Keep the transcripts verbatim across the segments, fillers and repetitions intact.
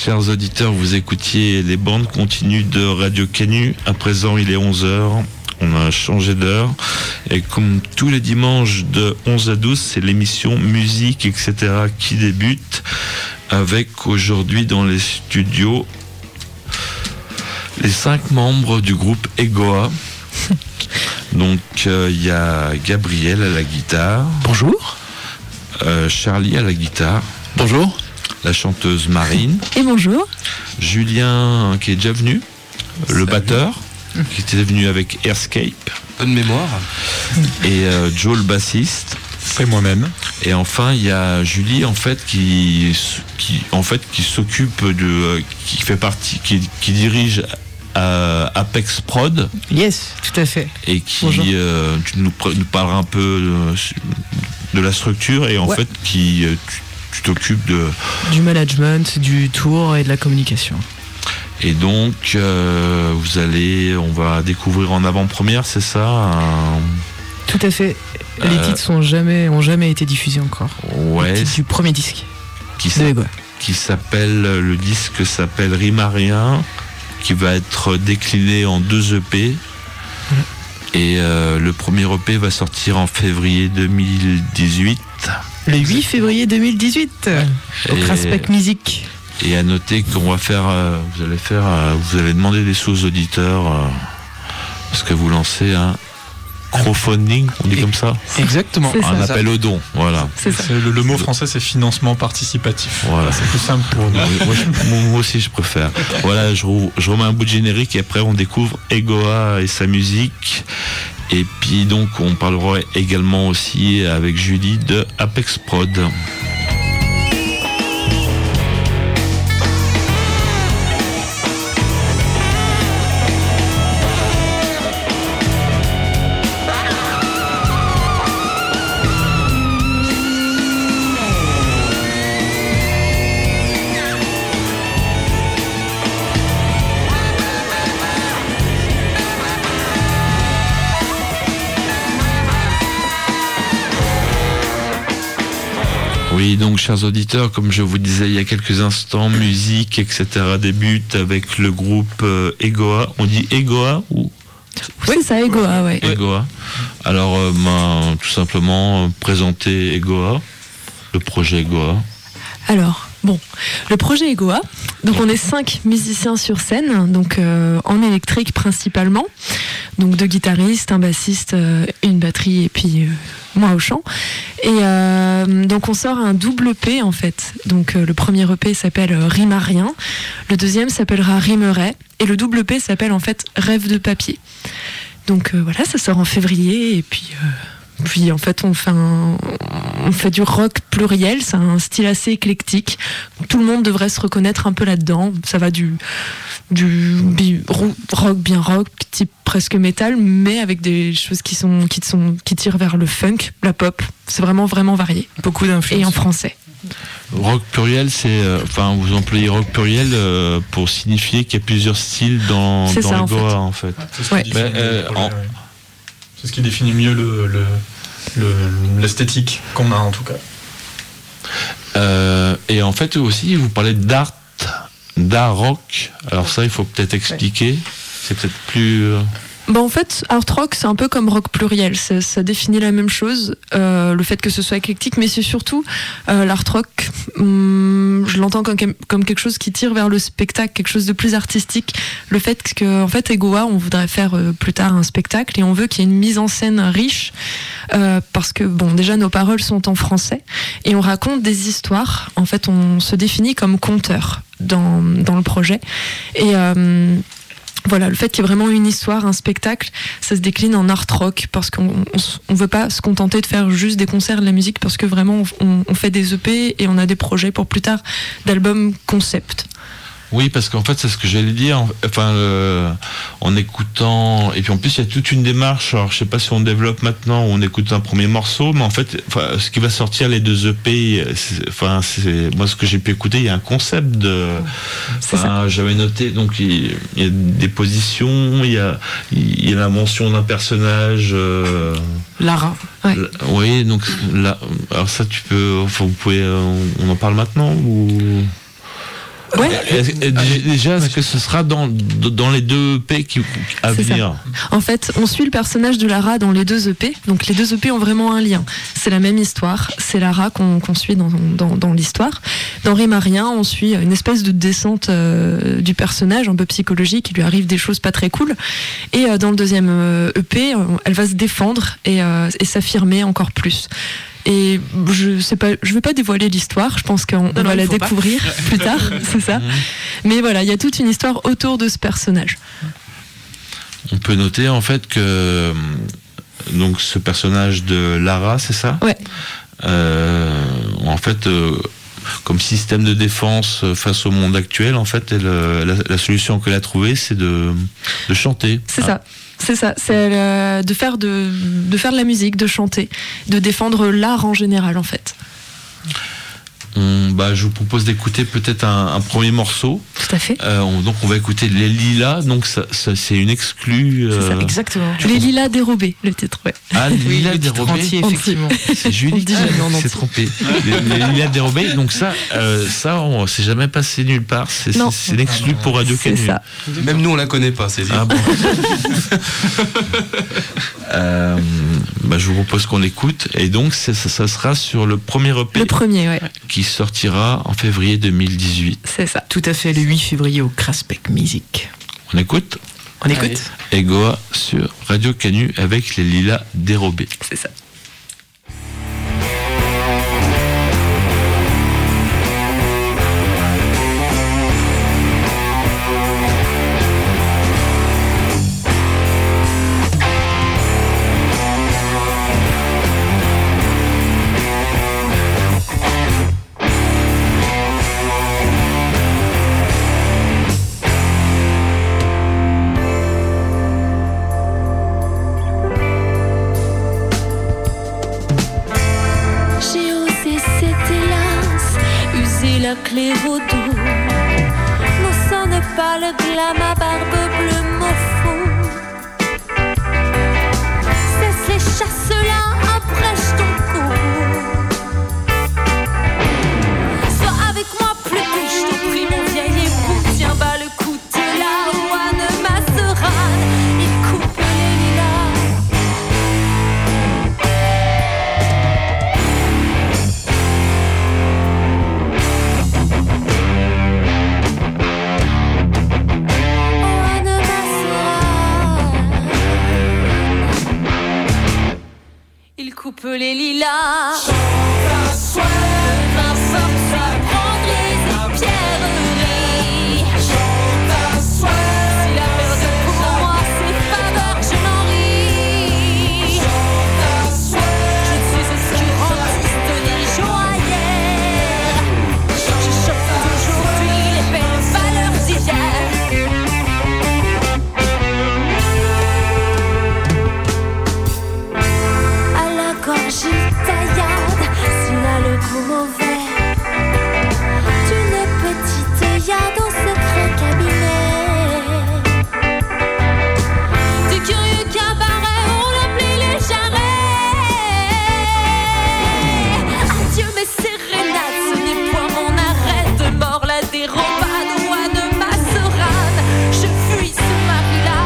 chers auditeurs, vous écoutiez les bandes continues de Radio Canu. À présent, il est onze heures. On a changé d'heure. Et comme tous les dimanches de onze à douze, c'est l'émission musique, et cetera qui débute. Avec aujourd'hui dans les studios les cinq membres du groupe Egoa. Donc il euh, y a Gabriel à la guitare. Bonjour. Euh, Charlie à la guitare. Bonjour. La chanteuse Marine. Et bonjour. Julien qui est déjà venu. Salut. Le batteur qui était venu avec Airscape. Bonne mémoire. Et euh, Joe le bassiste. C'est moi-même. Et enfin il y a Julie en fait qui qui en fait qui s'occupe de euh, qui fait partie qui, qui dirige à Apex Prod. Yes, tout à fait. Et qui euh, tu nous, nous parleras un peu de, de la structure et en ouais. fait qui tu, tu t'occupes de du management, du tour et de la communication. Et donc euh, vous allez on va découvrir en avant-première, c'est ça un... Tout à fait. Les euh, titres sont jamais ont jamais été diffusés encore. Ouais. Les titres du premier disque. Qui, s'a... qui s'appelle le disque s'appelle Rimarien, qui va être décliné en deux E P. Mmh. Et euh, le premier E P va sortir en février deux mille dix-huit. Le huit février deux mille dix-huit. Au Craspec Music. Et à noter qu'on va faire, euh, vous allez faire, euh, vous allez demander des sous aux auditeurs euh, parce que vous lancez un crowdfunding, on dit comme ça. Exactement. C'est un ça. Appel aux dons, voilà. C'est ça. C'est le, le mot français, c'est financement participatif. Voilà. C'est plus simple pour nous. Moi, je, moi aussi, je préfère. Voilà, je, je remets un bout de générique et après on découvre Egoa et sa musique. Et puis donc on parlera également aussi avec Julie de Apex Prod. Oui, donc chers auditeurs, comme je vous disais il y a quelques instants, musique, et cetera débute avec le groupe euh, Egoa. On dit Egoa ou Oui, c'est ça, Egoa, ouais. Egoa. Alors, euh, ben, tout simplement, euh, présenter Egoa, le projet Egoa. Alors, bon, le projet Egoa, donc on est cinq musiciens sur scène, donc euh, en électrique principalement, donc deux guitaristes, un bassiste, euh, une batterie et puis euh, moi au chant. Et euh, donc on sort un double E P en fait. Donc euh, le premier E P s'appelle euh, Rimarien, le deuxième s'appellera Rimeret et le double E P s'appelle en fait Rêve de papier. Donc euh, voilà, ça sort en février et puis... Euh, Puis en fait on fait, un, on fait du rock pluriel, c'est un style assez éclectique. Tout le monde devrait se reconnaître un peu là-dedans. Ça va du, du rock bien rock, type presque métal, mais avec des choses qui, sont, qui, sont, qui tirent vers le funk, la pop. C'est vraiment vraiment varié. Beaucoup d'influences. Et en français. Rock pluriel, c'est, euh, enfin, vous employez rock pluriel euh, pour signifier qu'il y a plusieurs styles dans, c'est dans ça, le Goa en fait. En fait. C'est ce ouais. qui définit, Mais, euh, projet, en... ouais. C'est ce qui définit mieux le, le, le, l'esthétique qu'on a en tout cas. Euh, et en fait aussi, vous parlez d'art, d'art rock. Alors ça, il faut peut-être expliquer. C'est peut-être plus... Euh... Bah en fait, art rock, c'est un peu comme rock pluriel. Ça, ça définit la même chose, euh, le fait que ce soit éclectique, mais c'est surtout euh, l'art rock. Hum, je l'entends comme, comme quelque chose qui tire vers le spectacle, quelque chose de plus artistique. Le fait que, en fait, Egoa, on voudrait faire euh, plus tard un spectacle et on veut qu'il y ait une mise en scène riche, euh, parce que bon, déjà nos paroles sont en français et on raconte des histoires. En fait, on se définit comme conteur dans dans le projet et euh, voilà, le fait qu'il y ait vraiment une histoire, un spectacle, ça se décline en art rock parce qu'on on, on veut pas se contenter de faire juste des concerts de la musique parce que vraiment on, on fait des E P et on a des projets pour plus tard d'albums concept. Oui, parce qu'en fait, c'est ce que j'allais dire. Enfin, euh, en écoutant, et puis en plus, il y a toute une démarche. Alors, je sais pas si on développe maintenant ou on écoute un premier morceau, mais en fait, enfin, ce qui va sortir les deux E P, c'est, enfin, c'est moi ce que j'ai pu écouter. Il y a un concept de. Enfin, j'avais noté. Donc, il, il y a des positions. Il y a, il y a la mention d'un personnage. Euh, Lara. Ouais. La, oui, donc là, alors ça, tu peux. Enfin, vous pouvez. On en parle maintenant ou? Ouais. Et, et, déjà, est-ce que ce sera dans, dans les deux E P qui, à C'est venir? ça. En fait, on suit le personnage de Lara dans les deux E P. Donc les deux E P ont vraiment un lien. C'est la même histoire. C'est Lara qu'on, qu'on suit dans, dans, dans l'histoire. Dans Rime à rien, on suit une espèce de descente euh, du personnage, un peu psychologique. Il lui arrive des choses pas très cool. Et euh, dans le deuxième euh, E P, elle va se défendre et, euh, et s'affirmer encore plus. Et je sais pas, je vais pas dévoiler l'histoire. Je pense qu'on non, on non, va la pas. découvrir plus tard, c'est ça. Mais voilà, il y a toute une histoire autour de ce personnage. On peut noter en fait que donc ce personnage de Lara, c'est ça? Ouais. Euh, en fait, euh, comme système de défense face au monde actuel, en fait, elle, la, la solution qu'elle a trouvée, c'est de, de chanter. C'est ah. ça. C'est ça, c'est euh, de faire de, de faire de la musique, de chanter, de défendre l'art en général en fait. On, bah, je vous propose d'écouter peut-être un, un premier morceau. Tout à fait. Euh, on, donc on va écouter Les Lilas, donc ça, ça, c'est une exclue. Euh... C'est ça, exactement. Les Lilas dérobés, le titre, ouais. Ah, Les Oui, Lilas le titre dérobés. entier, effectivement. C'est Julie dit jamais en qui entier. s'est trompée. Les, les Lilas dérobés, donc ça, euh, ça, on s'est jamais passé nulle part. C'est, c'est, c'est une exclue pour Radio C'est Canu. ça. Même nous, on la connaît pas, c'est Ah bon. euh, bah, je vous propose qu'on écoute, et donc c'est, ça, ça sera sur le premier E P Le premier, ouais. qui sortira en février deux mille dix-huit. C'est ça. Tout à fait, le huit février au Kraspek Music. On écoute On écoute? Egoa sur Radio Canu avec Les Lilas dérobés. C'est ça. La clé vaudou ne sonne pas le glas, ma barbe bleue m'au fond. Cesse les chasses-là, approche ton cou. Sois avec moi plus vite, je t'en prie mon vieil époux. Tiens bas le coutelas, Juan Masserane, il coupe les lilas. Coupe les lilas. Chante à soi. Le vin sort sa prendrise et pierreries. Chante à soi. Si la perte pour moi c'est faveur, je n'en ris. Chante à soi. Je ne suis obscurantiste ni joaillère. Je chope aujourd'hui les belles valeurs d'hier. Gorgée taillade, s'il a le goût mauvais d'une petite yade au secret cabinet. Du curieux cabaret, on oublie les jarrets. Adieu mes sérénades, ce n'est point mon arrêt de mort, la dérobade, roi de Masserane. Je fuis ce mari-là.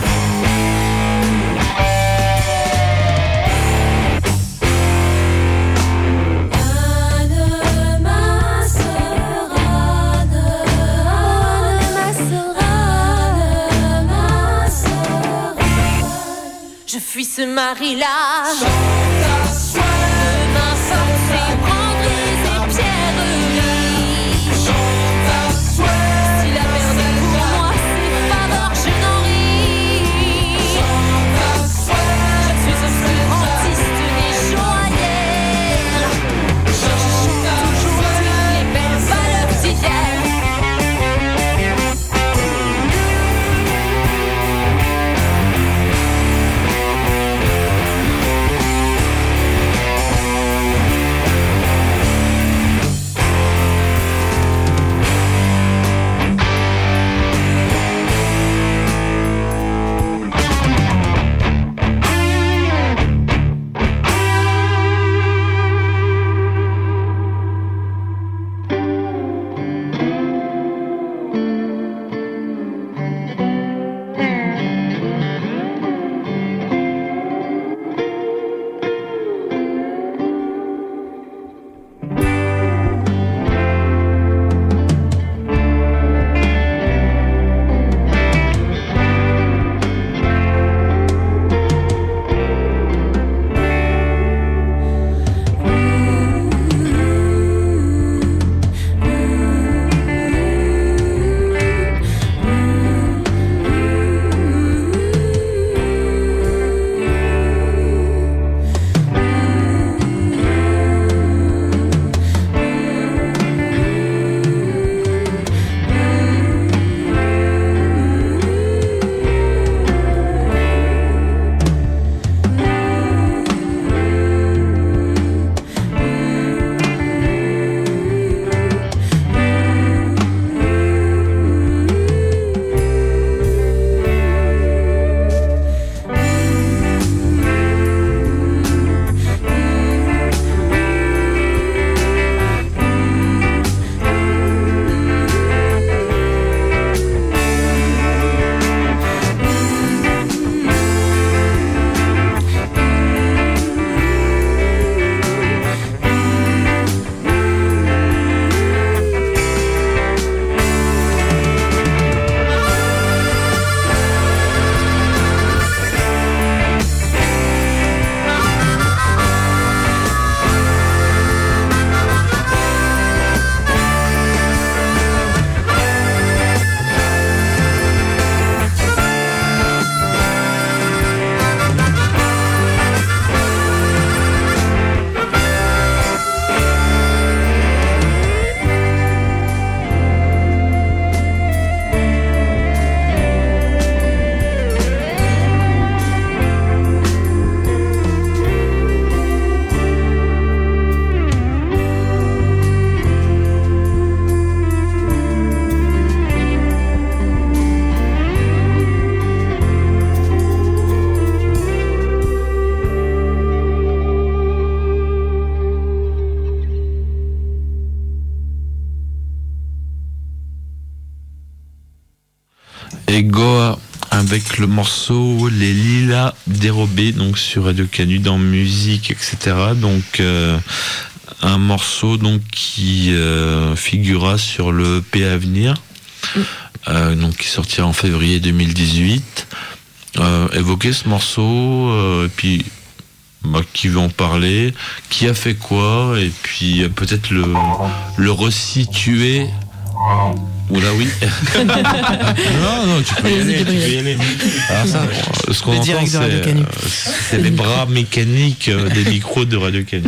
Je fuis ce mari-là. Chante à soi. Demain sort ses prendries et pierreries. Chante à soi. Si la perte pour moi c'est faveur, je n'en ris. Chante à soi. Je ne suis obscurantiste ni joaillère. Je chante aujourd'hui les belles valeurs d'hier. avec le morceau Les Lilas dérobés, donc sur Radio Canu dans musique, et cetera. Donc euh, un morceau donc qui euh, figurera sur le E P à venir, mm. euh, donc qui sortira en février deux mille dix-huit. Euh, évoquer ce morceau, euh, et puis bah, qui veut en parler, qui a fait quoi, et puis euh, peut-être le, le resituer. Oula oui. non non tu peux y aller, tu peux y aller. Alors ça, ce qu'on le entend c'est, euh, c'est les bras mécaniques euh, des micros de Radio Canu.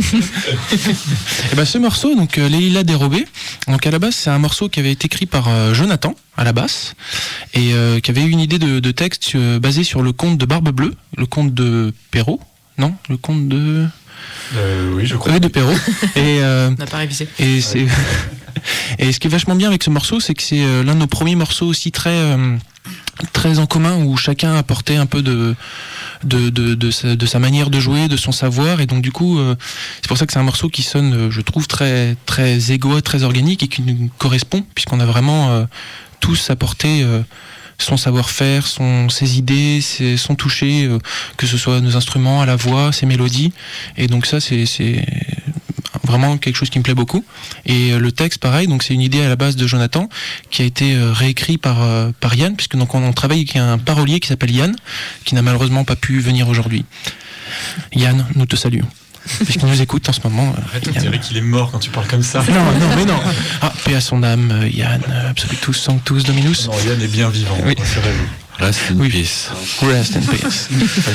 Et ben ce morceau donc euh, Les Lilas dérobés, donc à la base c'est un morceau qui avait été écrit par euh, Jonathan à la basse et euh, qui avait eu une idée de, de texte euh, basé sur le conte de Barbe Bleue, le conte de Perrault, non le conte de euh, oui je crois oui de Perrault et euh, on n'a pas révisé et ouais. c'est et ce qui est vachement bien avec ce morceau, c'est que c'est euh, l'un de nos premiers morceaux aussi très euh, très en commun où chacun apportait un peu de de de de sa, de sa manière de jouer, de son savoir, et donc du coup euh, c'est pour ça que c'est un morceau qui sonne, euh, je trouve très très égo, très organique et qui nous correspond puisqu'on a vraiment euh, tous apporté euh, son savoir-faire, son, ses idées, ses, son toucher, euh, que ce soit nos instruments, à la voix, ses mélodies, et donc ça c'est c'est vraiment quelque chose qui me plaît beaucoup. Et euh, le texte, pareil, donc c'est une idée à la base de Jonathan qui a été euh, réécrit par euh, par Yann, puisque donc on, on travaille avec un parolier qui s'appelle Yann, qui n'a malheureusement pas pu venir aujourd'hui. Yann, nous te saluons. Puisqu'il nous écoute en ce moment. Arrête, on dirait qu'il est mort quand tu parles comme ça. Non, non, mais non. Ah, paix à son âme, euh, Yann, absolutus sanctus dominus. Non, Yann est bien vivant, oui. rassurez-vous. Rest in oui. peace. Rest in peace.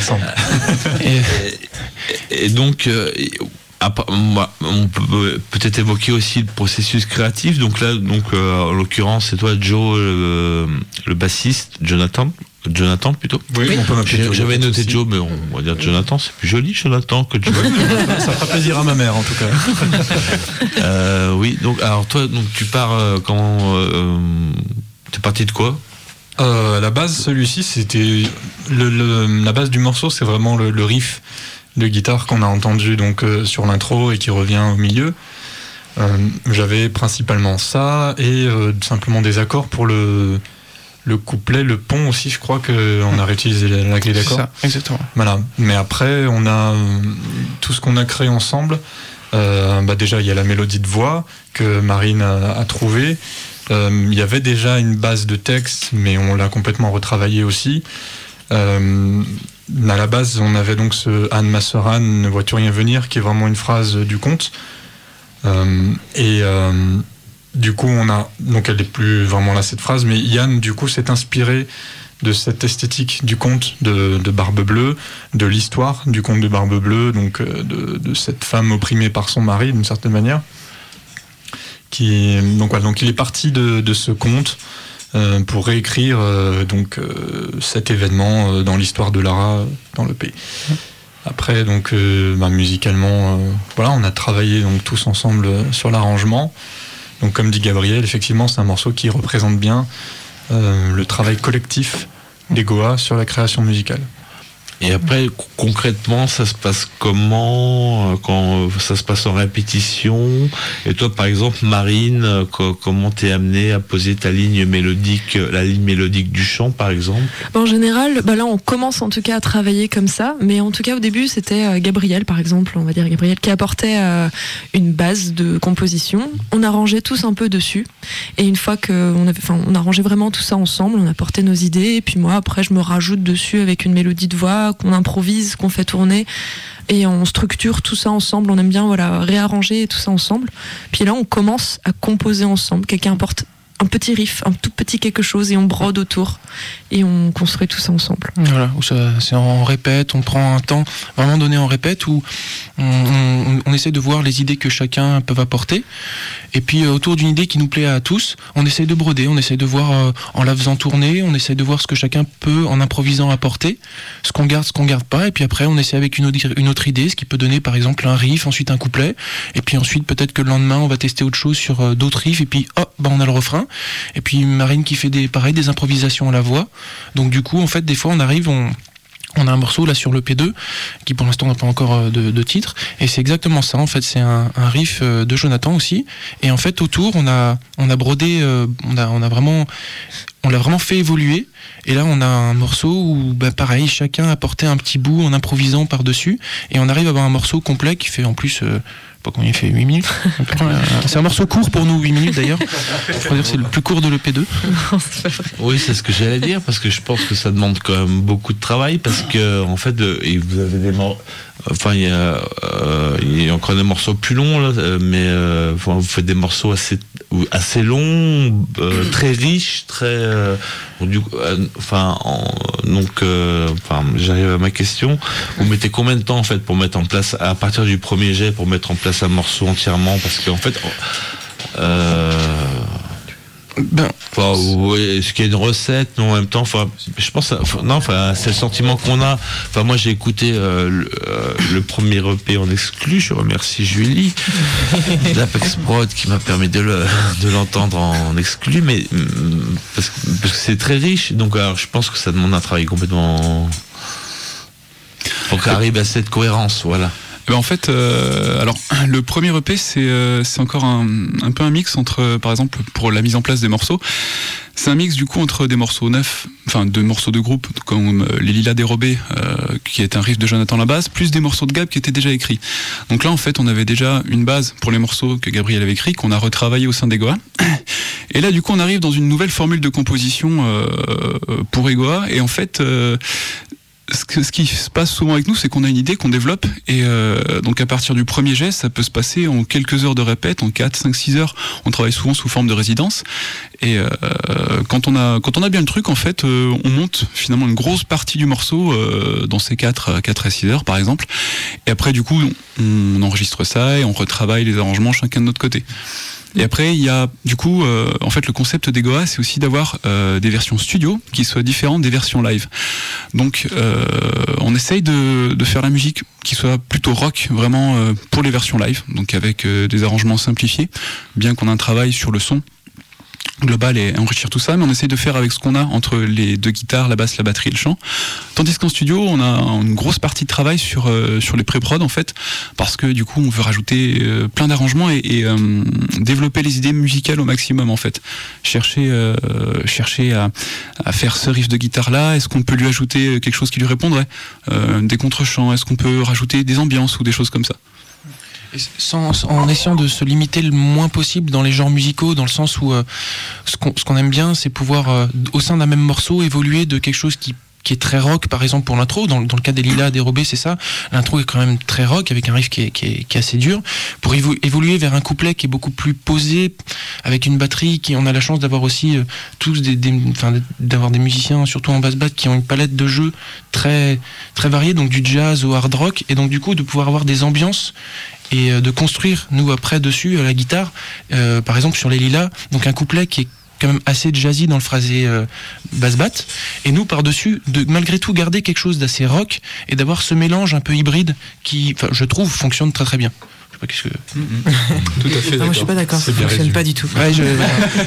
et, et, et donc, euh, moi, on peut peut-être évoquer aussi le processus créatif. Donc là, donc euh, en l'occurrence, c'est toi, Joe, le, le bassiste, Jonathan. Jonathan plutôt. Oui, oui. On peut m'appeler Joe. J'avais noté Joe, mais on va dire Jonathan. C'est plus joli, Jonathan, que Joe. Ça fera plaisir à ma mère, en tout cas. euh, oui. Donc, alors toi, donc tu pars euh, quand euh, t'es parti de quoi? Euh, à la base, celui-ci, c'était le, le, la base du morceau, c'est vraiment le, le riff de guitare qu'on a entendu donc euh, sur l'intro et qui revient au milieu. Euh, j'avais principalement ça et euh, simplement des accords pour le le couplet, le pont aussi. Je crois que on a réutilisé la, la clé d'accord. C'est ça, exactement. Voilà. Mais après, on a euh, tout ce qu'on a créé ensemble. Euh, bah déjà, il y a la mélodie de voix que Marine a, a trouvée. Euh, il y avait déjà une base de texte, mais on l'a complètement retravaillé aussi. Euh, à la base, on avait donc ce Anne, ma sœur Anne, ne vois-tu rien venir, qui est vraiment une phrase du conte. Euh, et euh, du coup, on a donc elle n'est plus vraiment là cette phrase, mais Yann du coup s'est inspiré de cette esthétique du conte de, de Barbe Bleue, de l'histoire du conte de Barbe Bleue, donc de, de cette femme opprimée par son mari d'une certaine manière. Qui, donc, voilà, donc il est parti de, de ce conte euh, pour réécrire euh, donc euh, cet événement euh, dans l'histoire de Lara dans le pays. Après donc euh, bah, musicalement, euh, voilà, on a travaillé donc tous ensemble euh, sur l'arrangement. Donc comme dit Gabriel, effectivement c'est un morceau qui représente bien euh, le travail collectif des Goa sur la création musicale. Et après, concrètement, ça se passe comment quand ça se passe en répétition? Et toi, par exemple, Marine, comment t'es amenée à poser ta ligne mélodique, la ligne mélodique du chant, par exemple? En général, bah là, on commence en tout cas à travailler comme ça, mais en tout cas, au début, c'était Gabriel, par exemple, on va dire Gabriel, qui apportait euh, une base de composition. On arrangeait tous un peu dessus, et une fois qu'on avait, enfin, on arrangeait vraiment tout ça ensemble, on apportait nos idées, et puis moi, après, je me rajoute dessus avec une mélodie de voix qu'on improvise, qu'on fait tourner, et on structure tout ça ensemble. On aime bien voilà réarranger tout ça ensemble. Puis là, on commence à composer ensemble. Quelqu'un apporte un petit riff, un tout petit quelque chose, et on brode autour et on construit tout ça ensemble. Voilà, où ça, c'est en répète, on prend un temps vraiment donné en répète où on, on, on essaie de voir les idées que chacun peut apporter, et puis euh, autour d'une idée qui nous plaît à tous, on essaie de broder, on essaie de voir euh, en la faisant tourner, on essaie de voir ce que chacun peut en improvisant apporter, ce qu'on garde, ce qu'on garde pas, et puis après on essaie avec une autre, une autre idée, ce qui peut donner par exemple un riff, ensuite un couplet, et puis ensuite peut-être que le lendemain on va tester autre chose sur euh, d'autres riffs, et puis oh, bah on a le refrain. Et puis Marine qui fait des pareil des improvisations à la voix. Donc du coup en fait des fois on arrive, on On a un morceau là sur le P deux qui pour l'instant n'a pas encore de, de titre, et c'est exactement ça en fait, c'est un, un riff de Jonathan aussi, et en fait autour on a on a brodé, euh, on a on a vraiment on l'a vraiment fait évoluer, et là on a un morceau où bah, pareil, chacun a apporté un petit bout en improvisant par dessus, et on arrive à avoir un morceau complet qui fait en plus euh, pas combien il fait, huit minutes. C'est un morceau court pour nous, huit minutes d'ailleurs. Je pourrais dire que c'est le plus court de l'E P deux. Non, c'est pas vrai. Oui, c'est ce que j'allais dire, parce que je pense que ça demande quand même beaucoup de travail, parce que en fait, euh, et vous avez des morceaux, enfin il y a, euh, il y a encore des morceaux plus longs là, mais euh, vous faites des morceaux assez assez longs, euh, très riches, très euh, du coup, euh, enfin en, donc euh, enfin j'arrive à ma question. Vous mettez combien de temps en fait pour mettre en place, à partir du premier jet, pour mettre en place un morceau entièrement, parce qu'en fait euh, ben, enfin, oui, est-ce qu'il y a une recette, mais en même temps, enfin, je pense, enfin, non, enfin, c'est le sentiment qu'on a. Enfin, moi, j'ai écouté euh, le, euh, le premier E P en exclu. Je remercie Julie d'Apex Prod qui m'a permis de, le, de l'entendre en exclu, mais parce, parce que c'est très riche. Donc, alors, je pense que ça demande un travail complètement pour qu'on arrive à cette cohérence, voilà. Ben en fait, euh, alors le premier E P c'est euh, c'est encore un, un peu un mix entre, euh, par exemple pour la mise en place des morceaux, c'est un mix du coup entre des morceaux neufs, enfin de morceaux de groupe comme euh, Les Lilas dérobés, euh, qui est un riff de Jonathan Labasse, plus des morceaux de Gab qui étaient déjà écrits. Donc là en fait on avait déjà une base pour les morceaux que Gabriel avait écrits, qu'on a retravaillé au sein d'Egoa. Et là du coup on arrive dans une nouvelle formule de composition euh, pour Egoa, et en fait euh, Ce, que, ce qui se passe souvent avec nous, c'est qu'on a une idée qu'on développe, et euh, donc à partir du premier geste, ça peut se passer en quelques heures de répète, en quatre, cinq, six heures. On travaille souvent sous forme de résidence, et euh, quand on a quand on a bien le truc, en fait, euh, on monte finalement une grosse partie du morceau euh, dans ces quatre, quatre à six heures par exemple, et après du coup on, on enregistre ça et on retravaille les arrangements chacun de notre côté. Et après, il y a du coup, euh, en fait, le concept d'Egoa, c'est aussi d'avoir euh, des versions studio qui soient différentes des versions live. Donc, euh, on essaye de, de faire la musique qui soit plutôt rock, vraiment euh, pour les versions live, donc avec euh, des arrangements simplifiés, bien qu'on ait un travail sur le son global et enrichir tout ça, mais on essaye de faire avec ce qu'on a entre les deux guitares, la basse, la batterie et le chant. Tandis qu'en studio, on a une grosse partie de travail sur euh, sur les pré-prod en fait, parce que du coup, on veut rajouter euh, plein d'arrangements et, et euh, développer les idées musicales au maximum en fait. Chercher euh, chercher à, à faire ce riff de guitare là. Est-ce qu'on peut lui ajouter quelque chose qui lui répondrait, euh, des contre-chants. Est-ce qu'on peut rajouter des ambiances ou des choses comme ça. Sans, en essayant de se limiter le moins possible dans les genres musicaux, dans le sens où euh, ce, qu'on, ce qu'on aime bien, c'est pouvoir, euh, au sein d'un même morceau, évoluer de quelque chose qui, qui est très rock, par exemple pour l'intro, dans, dans le cas des Lilas dérobés, c'est ça, l'intro est quand même très rock, avec un riff qui est, qui est, qui est assez dur, pour évo- évoluer vers un couplet qui est beaucoup plus posé, avec une batterie, qui on a la chance d'avoir aussi euh, tous des, des, enfin, d'avoir des musiciens, surtout en basse bat, qui ont une palette de jeux très, très variée, donc du jazz au hard rock, et donc du coup de pouvoir avoir des ambiances et de construire, nous, après, dessus, à la guitare, euh, par exemple, sur les Lilas, donc un couplet qui est quand même assez jazzy dans le phrasé euh, basse-bat, et nous, par-dessus, de malgré tout garder quelque chose d'assez rock, et d'avoir ce mélange un peu hybride qui, je trouve, fonctionne très très bien. Je sais pas qu'est-ce que... Mmh. Tout à fait. Non, moi, je suis pas d'accord, ça fonctionne résumé. Pas du tout. Ouais, je...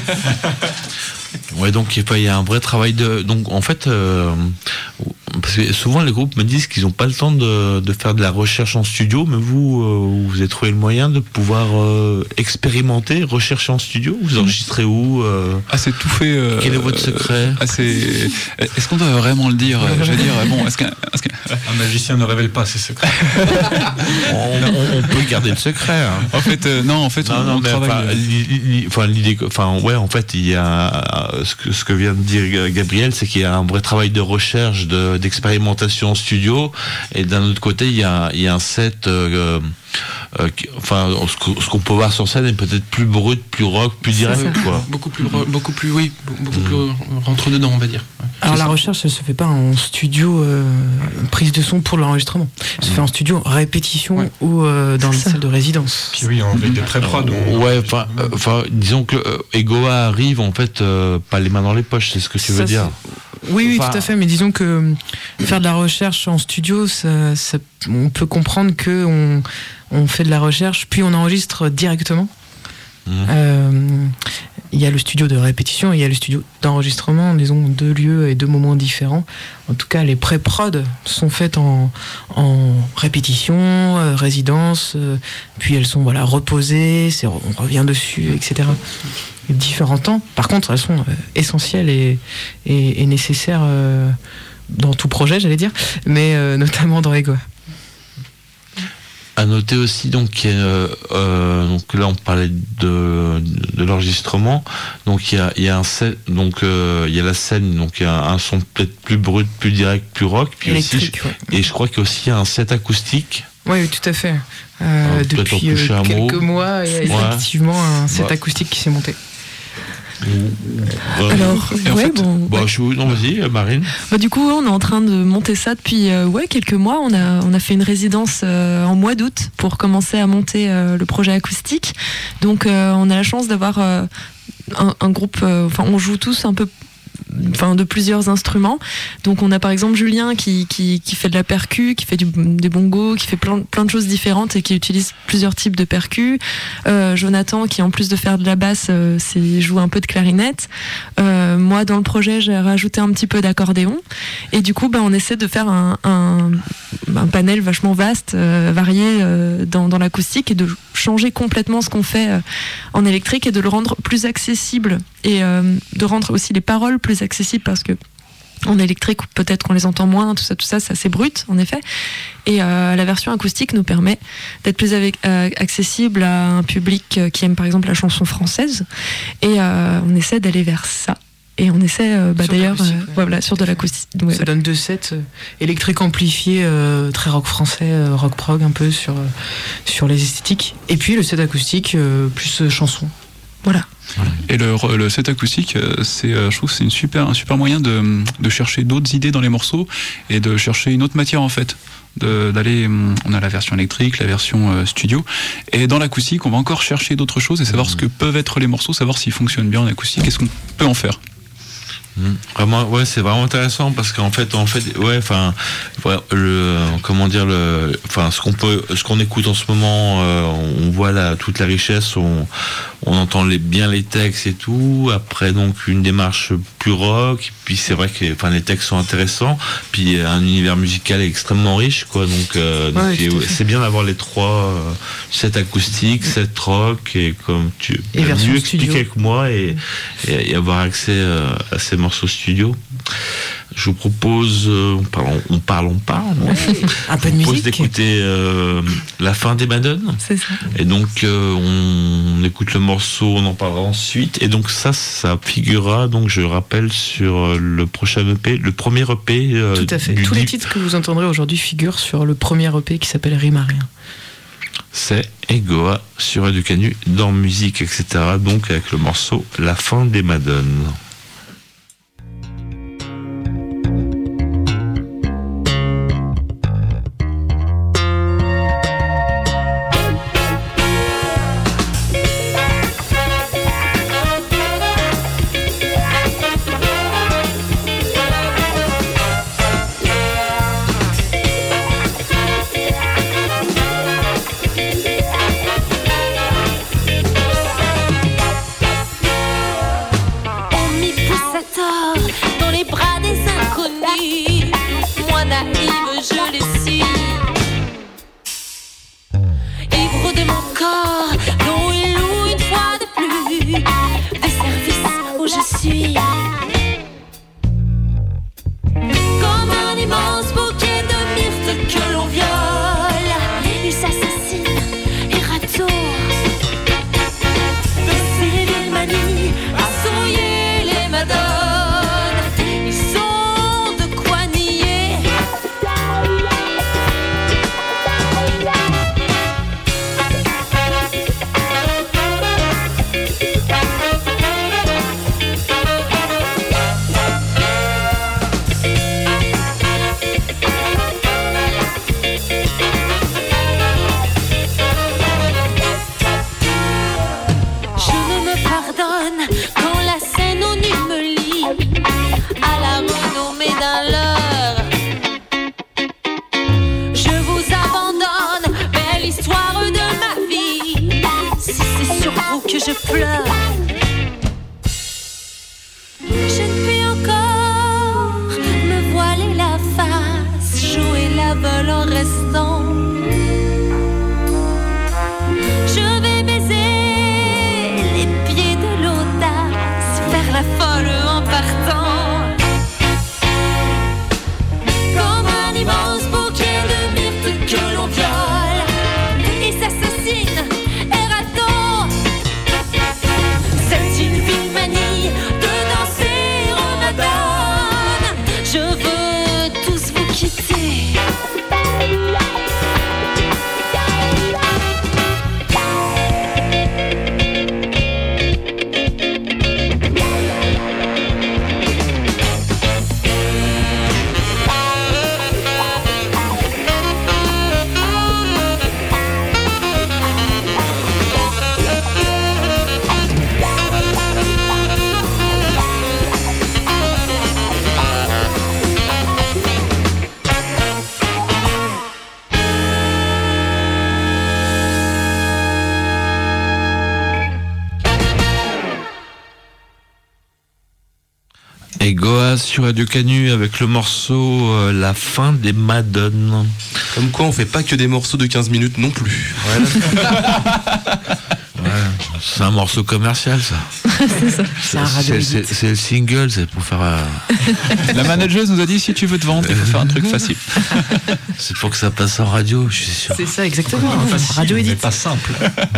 Ouais, donc il y a un vrai travail de. Donc en fait, euh, parce que souvent les groupes me disent qu'ils n'ont pas le temps de, de faire de la recherche en studio, mais vous, euh, vous avez trouvé le moyen de pouvoir euh, expérimenter, rechercher en studio. Vous enregistrez où euh, Ah, c'est tout fait. Euh, Quel est votre secret ah, c'est... Est-ce qu'on doit vraiment le dire Je veux dire, bon, est-ce qu'un, est-ce qu'un... Un magicien ne révèle pas ses secrets. on, on, on peut garder le secret. Hein. En fait, euh, non, en fait, non, on, non, on mais travaille. Enfin, l'idée, enfin, l'idée, enfin, ouais, en fait, il y a ce que, ce que vient de dire Gabriel, c'est qu'il y a un vrai travail de recherche, de, d'expérimentation en studio, et d'un autre côté, il y a, il y a un set. Euh, euh, qui, enfin, ce, ce qu'on peut voir sur scène est peut-être plus brut, plus rock, plus direct, quoi. Beaucoup plus, beaucoup plus, oui, beaucoup mmh. plus rentre dedans, on va dire. Alors c'est la ça. recherche, elle se fait pas en studio, euh, prise de son pour l'enregistrement. Elle se mmh. fait en studio, répétition ouais. ou euh, dans les salles de résidence. Puis oui, avec des pré-prod. On... Ouais, enfin, euh, disons que euh, Egoa arrive en fait euh, pas les mains dans les poches, c'est ce que tu veux ça, dire. C'est... Oui, oui, enfin... tout à fait. Mais disons que faire de la recherche en studio, ça, ça, on peut comprendre que on, on fait de la recherche, puis on enregistre directement. Mmh. Euh, il y a le studio de répétition et il y a le studio d'enregistrement. Disons deux lieux et deux moments différents. En tout cas, les pré-prod sont faites en, en répétition, euh, résidence, euh, puis elles sont voilà reposées, c'est, on revient dessus, et cetera. Différents temps. Par contre, elles sont euh, essentielles et, et, et nécessaires euh, dans tout projet, j'allais dire, mais euh, notamment dans Egoa. À noter aussi, donc, euh, euh, donc là on parlait de, de l'enregistrement, donc il y a, il y a un set, donc euh, il y a la scène, donc il y a un son peut-être plus brut, plus direct, plus rock, puis électrique, aussi, ouais. Et je crois qu'il y a aussi un set acoustique. Oui, oui, tout à fait. Euh, Ah, depuis euh, un quelques mot. mois, il y a effectivement un set Ouais. acoustique qui s'est monté. Ouais. Alors, Et en ouais, fait, bon, Bah, ouais. je, non, vas-y, euh, Marine. Bah, du coup, on est en train de monter ça depuis euh, ouais, quelques mois. On a, on a fait une résidence euh, en mois d'août pour commencer à monter euh, le projet acoustique. Donc, euh, on a la chance d'avoir euh, un, un groupe. euh, Enfin, on joue tous un peu. Enfin, de plusieurs instruments. Donc, on a par exemple Julien qui, qui, qui fait de la percu, qui fait du, des bongos, qui fait plein, plein de choses différentes et qui utilise plusieurs types de percus. Euh, Jonathan qui, en plus de faire de la basse, euh, c'est, joue un peu de clarinette. Euh, moi, dans le projet, j'ai rajouté un petit peu d'accordéon. Et du coup, bah, on essaie de faire un, un, un panel vachement vaste, euh, varié euh, dans, dans l'acoustique et de changer complètement ce qu'on fait euh, en électrique et de le rendre plus accessible et euh, de rendre aussi les paroles plus accessibles parce que en électrique, peut-être qu'on les entend moins, tout ça, tout ça, c'est assez brut, en effet. Et euh, la version acoustique nous permet d'être plus avec, euh, accessible à un public qui aime par exemple la chanson française. Et euh, on essaie d'aller vers ça. Et on essaie, euh, bah, Sur d'ailleurs, l'acoustique, euh, ouais. voilà, sur de l'acoustique. Ouais, Ça donne deux sets euh, électriques amplifiés, euh, très rock français, euh, rock prog un peu sur, euh, sur les esthétiques. Et puis le set acoustique, euh, plus euh, chanson. voilà. Et le, le set acoustique, euh, c'est, euh, je trouve que c'est une super, un super moyen de, de chercher d'autres idées dans les morceaux et de chercher une autre matière en fait. De, d'aller, on a la version électrique, la version euh, studio, et dans l'acoustique, on va encore chercher d'autres choses et savoir ce que peuvent être les morceaux, savoir s'ils fonctionnent bien en acoustique et ce qu'on peut en faire. Mmh. Vraiment, ouais, c'est vraiment intéressant parce qu'en fait, en fait, ouais, enfin, le, comment dire, le, enfin, ce qu'on peut, ce qu'on écoute en ce moment, euh, on voit là toute la richesse, on, on entend les, bien les textes et tout. Après, donc, une démarche plus rock. Puis c'est vrai que, enfin, les textes sont intéressants. Puis un univers musical extrêmement riche, quoi. Donc, euh, donc Ouais, et, tout à fait. c'est bien d'avoir les trois, euh, set acoustique, set rock et comme tu Et as version mieux studio. expliqué que moi et, et, et avoir accès euh, à ces morceaux studio. Je vous propose, euh, on parle, on parle, on parle. non Un peu Je de vous propose musique. d'écouter euh, la fin des Madone. C'est ça. Et donc euh, on, on écoute le morceau, on en parlera ensuite. Et donc ça, ça figurera, donc je rappelle, sur euh, le prochain E P, le premier E P. euh, Tout à fait. du Tous les dix- titres que vous entendrez aujourd'hui figurent sur le premier E P qui s'appelle Rime à rien. C'est Egoa sur du Canu, dans musique, et cetera. Donc avec le morceau La fin des Madone. Au Et Goa sur Radio Canu avec le morceau euh, La fin des Madones. Comme quoi on fait pas que des morceaux de quinze minutes non plus. Ouais, c'est un morceau commercial ça. C'est ça. C'est un radio C'est, c'est, c'est le single, c'est pour faire. euh, La manageuse nous a dit si tu veux te vendre, il faut faire un truc facile. c'est pour que ça passe en radio, je suis sûr. C'est ça, exactement. Radio mais Edit. pas simple.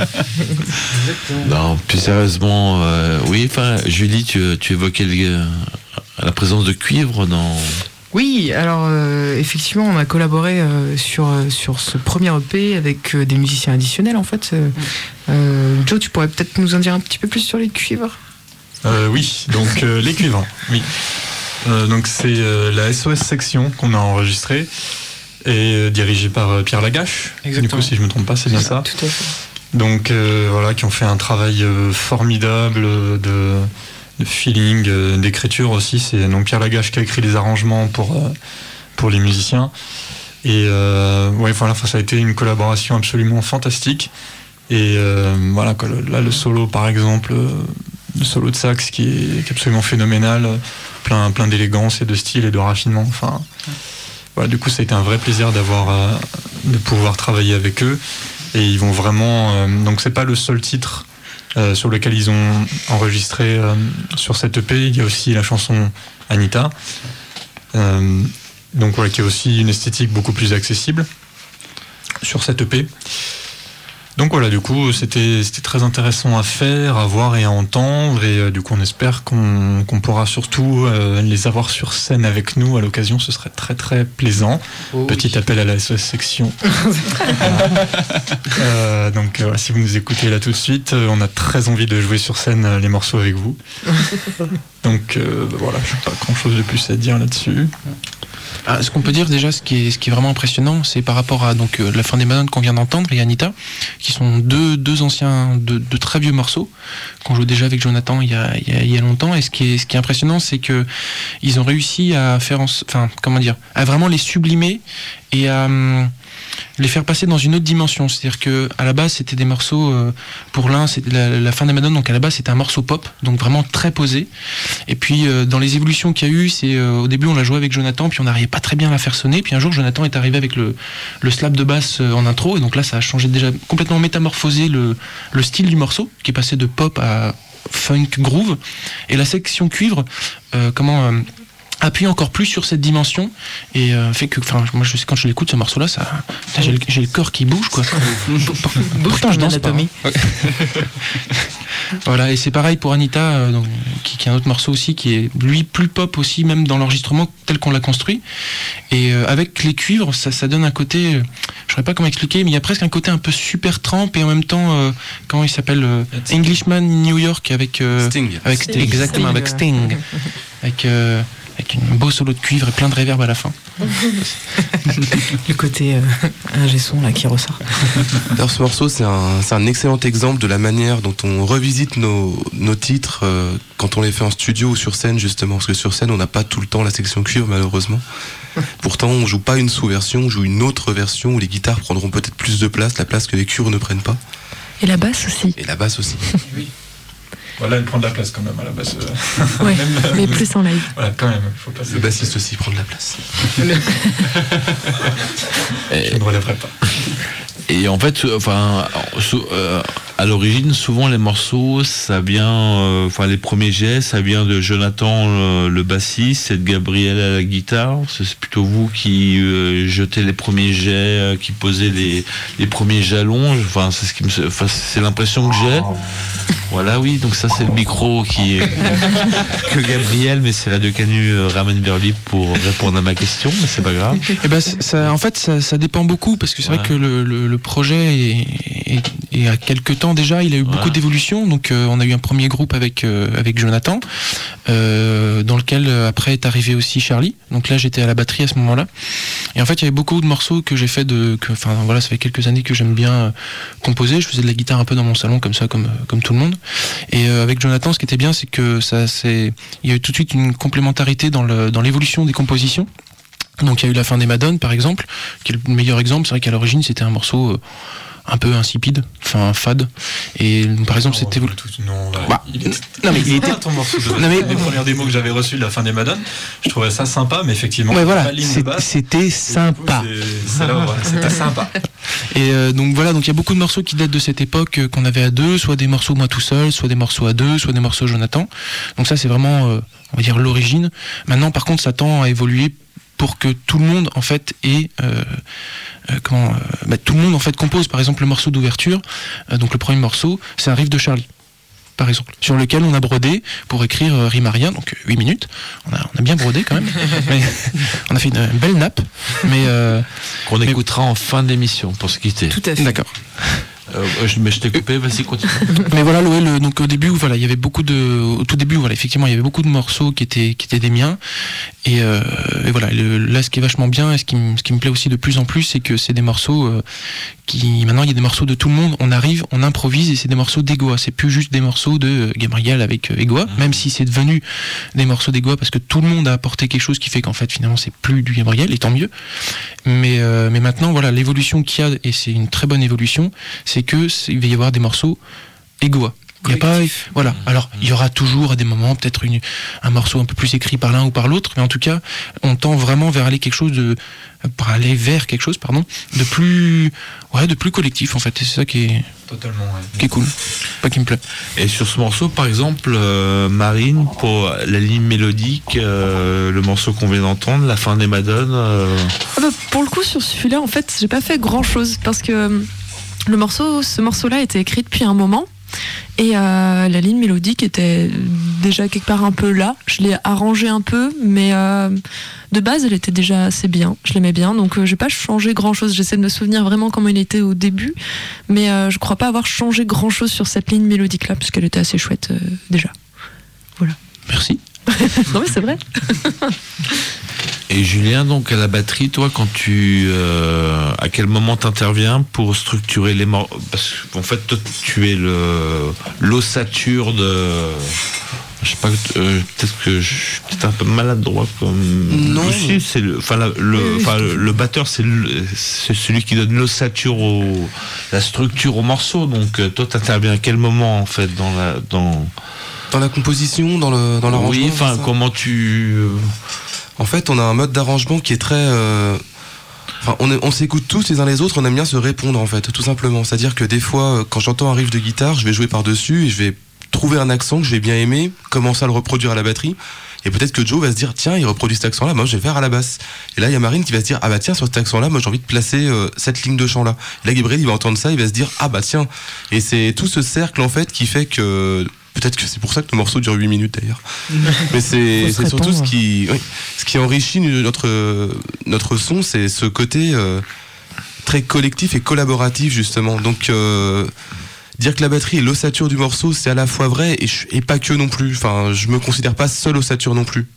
Non, plus sérieusement, euh, oui. Enfin, Julie, tu, tu évoquais le- la présence de cuivre dans. Oui, alors euh, effectivement, on a collaboré euh, sur, euh, sur ce premier E P avec euh, des musiciens additionnels en fait. Euh, euh, Joe, tu pourrais peut-être nous en dire un petit peu plus sur les cuivres? Euh, oui, donc euh, les cuivres. Oui. Euh, donc c'est euh, la S O S section qu'on a enregistrée et euh, dirigée par euh, Pierre Lagache. Exactement. Du coup, si je me trompe pas, c'est bien ça. Tout à fait. Donc euh, voilà, qui ont fait un travail euh, formidable de, de feeling, euh, d'écriture aussi. C'est donc Pierre Lagache qui a écrit les arrangements pour euh, pour les musiciens. Et euh, ouais, voilà, enfin, ça a été une collaboration absolument fantastique. Et euh, voilà, quoi, le- là le solo par exemple, euh, le solo de sax qui est, qui est absolument phénoménal, euh, plein plein d'élégance et de style et de raffinement. Enfin, voilà, du coup, ça a été un vrai plaisir d'avoir euh, de pouvoir travailler avec eux. Et ils vont vraiment. Euh, donc, c'est pas le seul titre euh, sur lequel ils ont enregistré euh, sur cette E P. Il y a aussi la chanson Anita. Euh, donc, voilà, qui est aussi une esthétique beaucoup plus accessible sur cette E P. Donc voilà, du coup, c'était c'était très intéressant à faire, à voir et à entendre. Et euh, du coup, on espère qu'on qu'on pourra surtout euh, les avoir sur scène avec nous à l'occasion. Ce serait très très plaisant. Petit appel à la S O S section. Euh, donc euh, voilà, si vous nous écoutez là tout de suite, euh, on a très envie de jouer sur scène euh, les morceaux avec vous. Donc euh, bah, voilà, je n'ai pas grand chose de plus à dire là-dessus. Ah, ce qu'on peut dire déjà, ce qui est, ce qui est vraiment impressionnant, c'est par rapport à donc euh, La fin des Madones qu'on vient d'entendre et Anita, qui sont deux, deux anciens, deux, deux très vieux morceaux qu'on joue déjà avec Jonathan il y a, il y a, il y a longtemps. Et ce qui est, ce qui est impressionnant, c'est que ils ont réussi à faire, en, enfin comment dire, à vraiment les sublimer et à hum, les faire passer dans une autre dimension. C'est-à-dire que à la base c'était des morceaux, euh, pour l'un c'était la, la fin des Madones, donc à la base c'était un morceau pop, donc vraiment très posé. Et puis euh, dans les évolutions qu'il y a eu, c'est euh, au début on l'a joué avec Jonathan, puis on n'arrivait pas très bien à la faire sonner. Puis un jour Jonathan est arrivé avec le, le slap de basse euh, en intro, et donc là ça a changé, déjà complètement métamorphosé le, le style du morceau, qui est passé de pop à funk groove. Et la section cuivre, euh, comment euh, appuie encore plus sur cette dimension et euh, fait que, enfin, moi je sais quand je l'écoute ce morceau-là, ça, putain, j'ai, le, j'ai le corps qui bouge quoi. Pourtant je danse pas. Hein. Voilà, et c'est pareil pour Anita, euh, donc, qui, qui est un autre morceau aussi, qui est lui plus pop aussi, même dans l'enregistrement tel qu'on l'a construit. Et euh, avec les cuivres, ça, ça donne un côté, euh, je ne saurais pas comment expliquer, mais il y a presque un côté un peu super trempe et en même temps, euh, comment il s'appelle, euh, Englishman in New York avec euh, Sting. avec Sting. exactement Sting. avec Sting, avec euh, avec un beau solo de cuivre et plein de réverb à la fin. Le côté euh, ingé son là qui ressort. D'ailleurs, ce morceau, c'est un, c'est un excellent exemple de la manière dont on revisite nos, nos titres euh, quand on les fait en studio ou sur scène, justement. Parce que sur scène, on n'a pas tout le temps la section cuivre, malheureusement. Pourtant, on joue pas une sous-version, on joue une autre version où les guitares prendront peut-être plus de place, la place que les cuivres ne prennent pas. Et la basse aussi. Et la basse aussi. Voilà, elle prend de la place quand même à la basse. euh, Ouais, même, euh, mais plus en live. Voilà, quand même, il faut passer. Le bassiste aussi prend de la place. Je ne relèverai pas. Et en fait, euh, enfin, sou- euh, à l'origine, souvent les morceaux, ça vient, euh, enfin les premiers jets, ça vient de Jonathan, le, le bassiste, et de Gabriel à la guitare. C'est plutôt vous qui euh, jetez les premiers jets, euh, qui posez les, les premiers jalons. Enfin, c'est ce qui me, enfin, c'est l'impression que j'ai. Voilà, oui. Donc ça, c'est le micro qui que Gabriel, mais c'est Radio Canu euh, ramène vers lui pour répondre à ma question, mais c'est pas grave. Et ben c'est- ça, en fait, ça, ça dépend beaucoup parce que c'est Ouais. vrai que le, le, le projet est, est, est à quelques temps déjà, il a eu beaucoup Ouais. d'évolutions. Donc, euh, on a eu un premier groupe avec euh, avec Jonathan, euh, dans lequel euh, après est arrivé aussi Charlie. Donc là, j'étais à la batterie à ce moment-là. Et en fait, il y avait beaucoup de morceaux que j'ai fait de, que, enfin voilà, ça fait quelques années que j'aime bien euh, composer. Je faisais de la guitare un peu dans mon salon comme ça, comme euh, comme tout le monde. Et euh, avec Jonathan, ce qui était bien, c'est que ça, c'est, il y a eu tout de suite une complémentarité dans le dans l'évolution des compositions. Donc il y a eu La fin des Madones par exemple, qui est le meilleur exemple. C'est vrai qu'à l'origine c'était un morceau euh, un peu insipide, enfin fade. Et par exemple, Non, c'était. tout- non, ouais. Bah, il était, non, mais il était. ton morceau de Non, mais- les premières démos que j'avais reçues de la fin des Madone, je trouvais ça sympa, mais effectivement, Ouais, la voilà, ligne de c'est- basse, c'était sympa. c'est- c'est là, voilà, c'était sympa. Et euh, donc voilà, donc il y a beaucoup de morceaux qui datent de cette époque euh, qu'on avait à deux, soit des morceaux moi tout seul, soit des morceaux à deux, soit des morceaux Jonathan. Donc ça c'est vraiment, euh, on va dire l'origine. Maintenant par contre ça tend à évoluer pour que tout le monde en fait ait euh, euh, comment, euh, bah, tout le monde en fait compose. Par exemple le morceau d'ouverture, euh, donc le premier morceau, c'est un riff de Charlie. Par exemple, sur lequel on a brodé pour écrire euh, Rimaria, donc huit minutes. On a, on a bien brodé quand même. Mais on a fait une, une belle nappe. Mais euh, Qu'on écoutera en fin d'émission pour se quitter. Tout à fait. d'accord. Euh, je, mais je t'ai coupé, vas-y, continue. Mais voilà, ouais, le- donc au début, voilà, il y avait beaucoup de, au tout début, voilà, effectivement, il y avait beaucoup de morceaux qui étaient, qui étaient des miens. Et, euh, et voilà, le- là, ce qui est vachement bien, et ce qui, me- ce qui me plaît aussi de plus en plus, c'est que c'est des morceaux euh, qui, maintenant, il y a des morceaux de tout le monde. On arrive, on improvise, et c'est des morceaux d'Egoa. C'est plus juste des morceaux de euh, Gabriel avec euh, Egoa, même si c'est devenu des morceaux d'Egoa parce que tout le monde a apporté quelque chose qui fait qu'en fait, finalement, c'est plus du Gabriel, et tant mieux. Mais, euh, mais maintenant, voilà, l'évolution qu'il y a, et c'est une très bonne évolution, c'est que c'est- il va y avoir des morceaux Egoa. Il y a pas, voilà. Alors, il y aura toujours à des moments peut-être une, un morceau un peu plus écrit par l'un ou par l'autre, mais en tout cas, on tend vraiment vers aller quelque chose de, pour aller vers quelque chose, pardon, de plus, ouais, de plus collectif en fait. Et c'est ça qui est, Totalement, ouais. qui est cool, pas qui me plaît. Et sur ce morceau, par exemple, euh, Marine, pour la ligne mélodique, euh, le morceau qu'on vient d'entendre, la fin des Madones. euh, Ah bah, pour le coup, sur celui-là, en fait, j'ai pas fait grand chose parce que euh, le morceau, ce morceau-là a été écrit depuis un moment et euh, la ligne mélodique était déjà quelque part un peu là. Je l'ai arrangée un peu, mais euh, de base, elle était déjà assez bien. Je l'aimais bien, donc euh, j'ai pas changé grand-chose. J'essaie de me souvenir vraiment comment il était au début, mais euh, je crois pas avoir changé grand-chose sur cette ligne mélodique-là parce qu'elle était assez chouette euh, déjà. Merci. Non mais c'est vrai. Et Julien, donc à la batterie, toi, quand tu, euh, à quel moment t'interviens pour structurer les morceaux? Parce qu'en fait, toi, tu es le l'ossature de, je sais pas, euh, peut-être que je suis peut-être un peu maladroit comme. Non. Si, c'est le, enfin la- le, enfin le, le batteur, c'est le- c'est celui qui donne l'ossature au, la structure au morceau. Donc euh, toi, t'interviens à quel moment en fait dans la, dans. Dans la composition, dans le dans l'arrangement. Oui, enfin c'est ça comment tu. En fait, on a un mode d'arrangement qui est très. euh, Enfin, on, est- on s'écoute tous les uns les autres, on aime bien se répondre en fait, tout simplement. C'est-à-dire que des fois, euh, quand j'entends un riff de guitare, je vais jouer par-dessus et je vais trouver un accent que je vais bien aimer, commencer à le reproduire à la batterie. Et peut-être que Joe va se dire, tiens, il reproduit cet accent-là, moi je vais le faire à la basse. Et là, il y a Marine qui va se dire, ah bah tiens, sur cet accent-là, moi j'ai envie de placer euh, cette ligne de chant-là. Et là, Gabriel, il va entendre ça, il va se dire, ah bah tiens. Et c'est tout ce cercle en fait qui fait que. Peut-être que c'est pour ça que le morceau dure huit minutes d'ailleurs. Mais c'est Faut se c'est surtout ce répondre. qui, oui, ce qui enrichit notre, notre son, c'est ce côté euh, très collectif et collaboratif justement. Donc euh, dire que la batterie est l'ossature du morceau, c'est à la fois vrai et, je- et pas que non plus. Enfin, je me considère pas seul ossature non plus.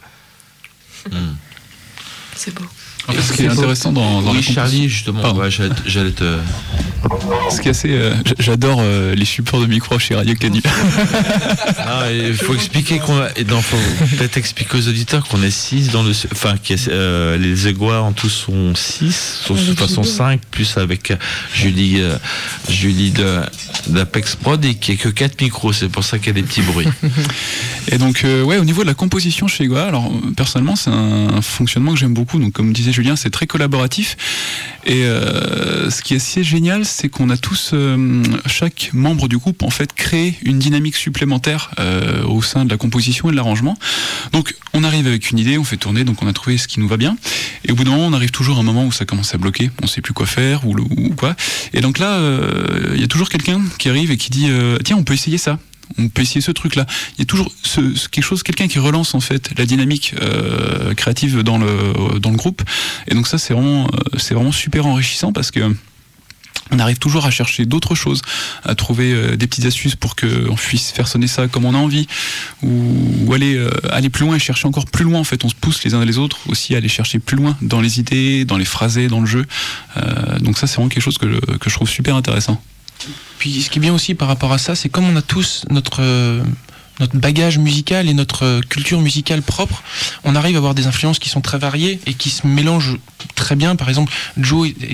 C'est beau. En fait, ce qui est intéressant dans, dans Oui, la composition- Charlie, justement. Pardon. Ouais, j'allais j'allais te. Ce qui est assez, euh, j- j'adore euh, les supports de micro chez Radio Canu. Ah, il faut expliquer qu'on a, et non, faut peut-être expliquer aux auditeurs qu'on est six dans le, enfin, qu'il y a, euh, les Égois en tout sont six, sont, Avec enfin, sont Julie. cinq, plus avec euh, Julie, euh, Julie de, d'Apex Prod et qui est que quatre micros, c'est pour ça qu'il y a des petits bruits. Et donc, euh, ouais, au niveau de la composition chez Egoa, alors euh, personnellement, c'est un, un fonctionnement que j'aime beaucoup. Donc, comme disait Julien, c'est très collaboratif. Et euh, ce qui est assez génial, c'est qu'on a tous, euh, chaque membre du groupe, en fait, créé une dynamique supplémentaire euh, au sein de la composition et de l'arrangement. Donc, on arrive avec une idée, on fait tourner, donc on a trouvé ce qui nous va bien. Et au bout d'un moment, on arrive toujours à un moment où ça commence à bloquer, on sait plus quoi faire ou, le, ou quoi. Et donc là, euh, il y a toujours quelqu'un qui arrive et qui dit euh, tiens, on peut essayer ça. On peut essayer ce truc-là. Il y a toujours ce, ce- quelque chose, quelqu'un qui relance en fait la dynamique euh, créative dans le dans le groupe. Et donc ça, c'est vraiment euh, c'est vraiment super enrichissant parce que on arrive toujours à chercher d'autres choses, à trouver euh, des petites astuces pour que on puisse faire sonner ça comme on a envie, ou, ou aller euh, aller plus loin et chercher encore plus loin. En fait, on se pousse les uns les autres aussi à aller chercher plus loin dans les idées, dans les phrasés, dans le jeu. Euh, donc ça, c'est vraiment quelque chose que je, que je trouve super intéressant. Puis ce qui est bien aussi par rapport à ça, c'est comme on a tous notre euh, notre bagage musical et notre euh, culture musicale propre, on arrive à avoir des influences qui sont très variées et qui se mélangent très bien. Par exemple, Joe est, est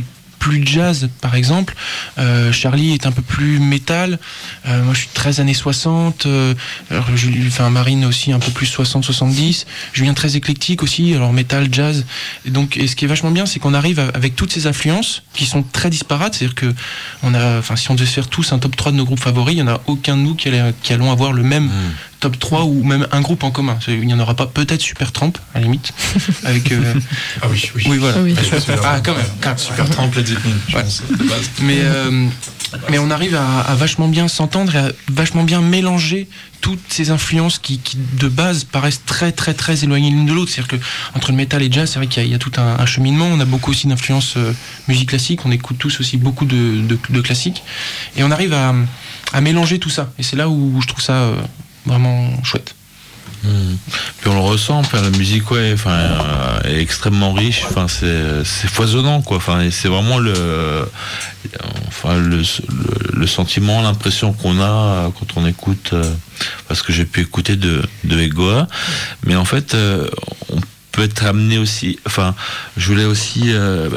plus jazz, par exemple. Euh, Charlie est un peu plus métal. Euh, moi, je suis très années soixante. Euh, alors, Julie, enfin, Marine aussi un peu plus soixante soixante-dix. Julien très éclectique aussi, alors métal, jazz. Et donc, et ce qui est vachement bien, c'est qu'on arrive à, avec toutes ces influences qui sont très disparates. C'est-à-dire que on a, enfin, si on devait faire tous un top trois de nos groupes favoris, il n'y en a aucun de nous qui, allait, qui allons avoir le même mmh. top trois ou même un groupe en commun. Il n'y en aura pas, peut-être Supertramp, à la limite. Avec, euh... Ah oui, oui. Oui, voilà. Ah oui. Ah, quand même. Quand même. Supertramp, Led Zeppelin, je ouais. pense, de base. Mais, euh, mais on arrive à, à vachement bien s'entendre et à vachement bien mélanger toutes ces influences qui, qui, de base, paraissent très, très, très éloignées l'une de l'autre. C'est-à-dire que entre le métal et le jazz, c'est vrai qu'il y a, il y a tout un, un cheminement. On a beaucoup aussi d'influences euh, musique classique. On écoute tous aussi beaucoup de, de, de classiques. Et on arrive à, à mélanger tout ça. Et c'est là où je trouve ça euh, vraiment chouette. Mmh. Puis on le ressent, enfin, la musique ouais, enfin, euh, est extrêmement riche, enfin, c'est, c'est foisonnant quoi, enfin, c'est vraiment le, enfin, le, le, le sentiment, l'impression qu'on a quand on écoute, euh, parce que j'ai pu écouter de, de Egoa, mais en fait euh, on peut être amené aussi, enfin je voulais aussi euh,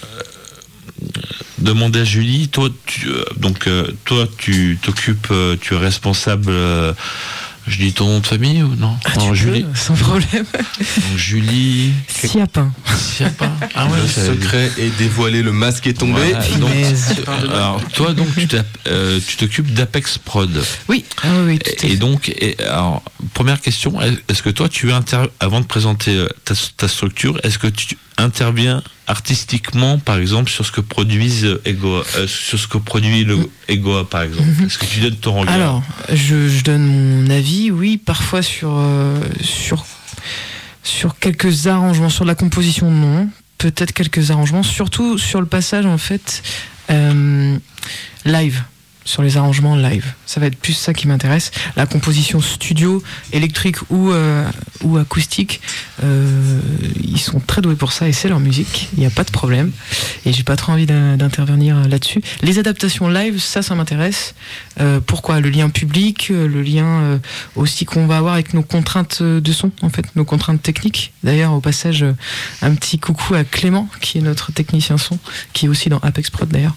demander à Julie, toi tu, donc euh, toi tu t'occupes, tu es responsable euh, je dis ton nom de famille ou non? Ah, non tu Julie. peux, sans problème. Donc, Julie. Siapin. Siapin. Ah ouais, le secret est dévoilé, le masque est tombé. Voilà, donc, alors toi donc tu, euh, tu t'occupes d'Apex Prod. Oui. Ah oui, oui, tout à et fait. donc et, alors première question, est-ce que toi tu inter avant de présenter ta, ta structure, est-ce que tu interviens artistiquement par exemple sur ce que produisent Egoa, euh, sur ce que produit le Egoa par exemple? Mm-hmm. Est-ce que tu donnes ton regard? Alors je, je donne mon avis, oui, parfois sur euh, sur sur quelques arrangements, sur la composition non, peut-être quelques arrangements, surtout sur le passage en fait euh, live. Sur les arrangements live, ça va être plus ça qui m'intéresse. La composition studio, électrique ou euh, ou acoustique, euh, ils sont très doués pour ça et c'est leur musique. Il n'y a pas de problème. Et j'ai pas trop envie d'intervenir là-dessus. Les adaptations live, ça, ça m'intéresse. Euh, pourquoi? Le lien public, le lien euh, aussi qu'on va avoir avec nos contraintes de son, en fait, nos contraintes techniques. D'ailleurs, au passage, un petit coucou à Clément, qui est notre technicien son, qui est aussi dans Apex Prod d'ailleurs.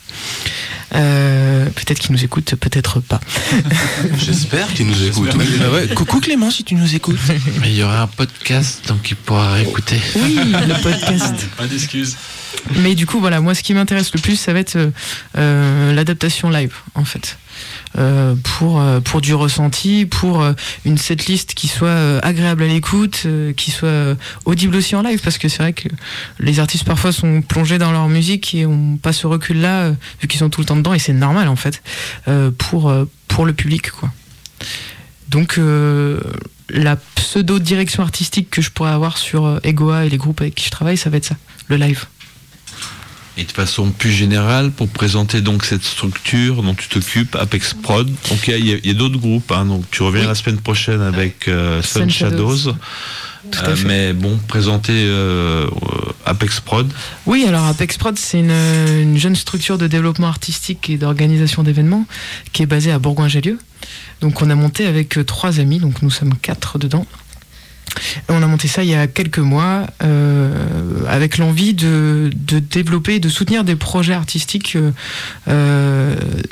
Euh, peut-être qu'il nous écoute, peut-être pas. J'espère qu'il nous écoute. Bah ouais, coucou Clément, si tu nous écoutes. Mais il y aura un podcast donc il pourra écouter. Oui, le podcast. Pas d'excuses. Mais du coup, voilà, moi, ce qui m'intéresse le plus, ça va être euh, l'adaptation live, en fait. Euh, pour, euh, pour du ressenti, pour euh, une setlist qui soit euh, agréable à l'écoute, euh, qui soit euh, audible aussi en live, parce que c'est vrai que les artistes parfois sont plongés dans leur musique et ont pas ce recul-là, euh, vu qu'ils sont tout le temps dedans, et c'est normal en fait, euh, pour, euh, pour le public, quoi. Donc euh, la pseudo-direction artistique que je pourrais avoir sur euh, Egoa et les groupes avec qui je travaille, ça va être ça, le live. Et de façon plus générale, pour présenter donc cette structure dont tu t'occupes, Apex Prod, donc il y a, y a d'autres groupes, hein, donc tu reviens oui. la semaine prochaine avec euh, Sun, Sun Shadows, Shadows. Euh, mais bon, présenter euh, Apex Prod. Oui, alors Apex Prod, c'est une, une jeune structure de développement artistique et d'organisation d'événements qui est basée à Bourgoin-Jallieu. Donc on a monté avec trois amis, donc nous sommes quatre dedans. On a monté ça il y a quelques mois euh, avec l'envie de, de développer, de soutenir des projets artistiques euh,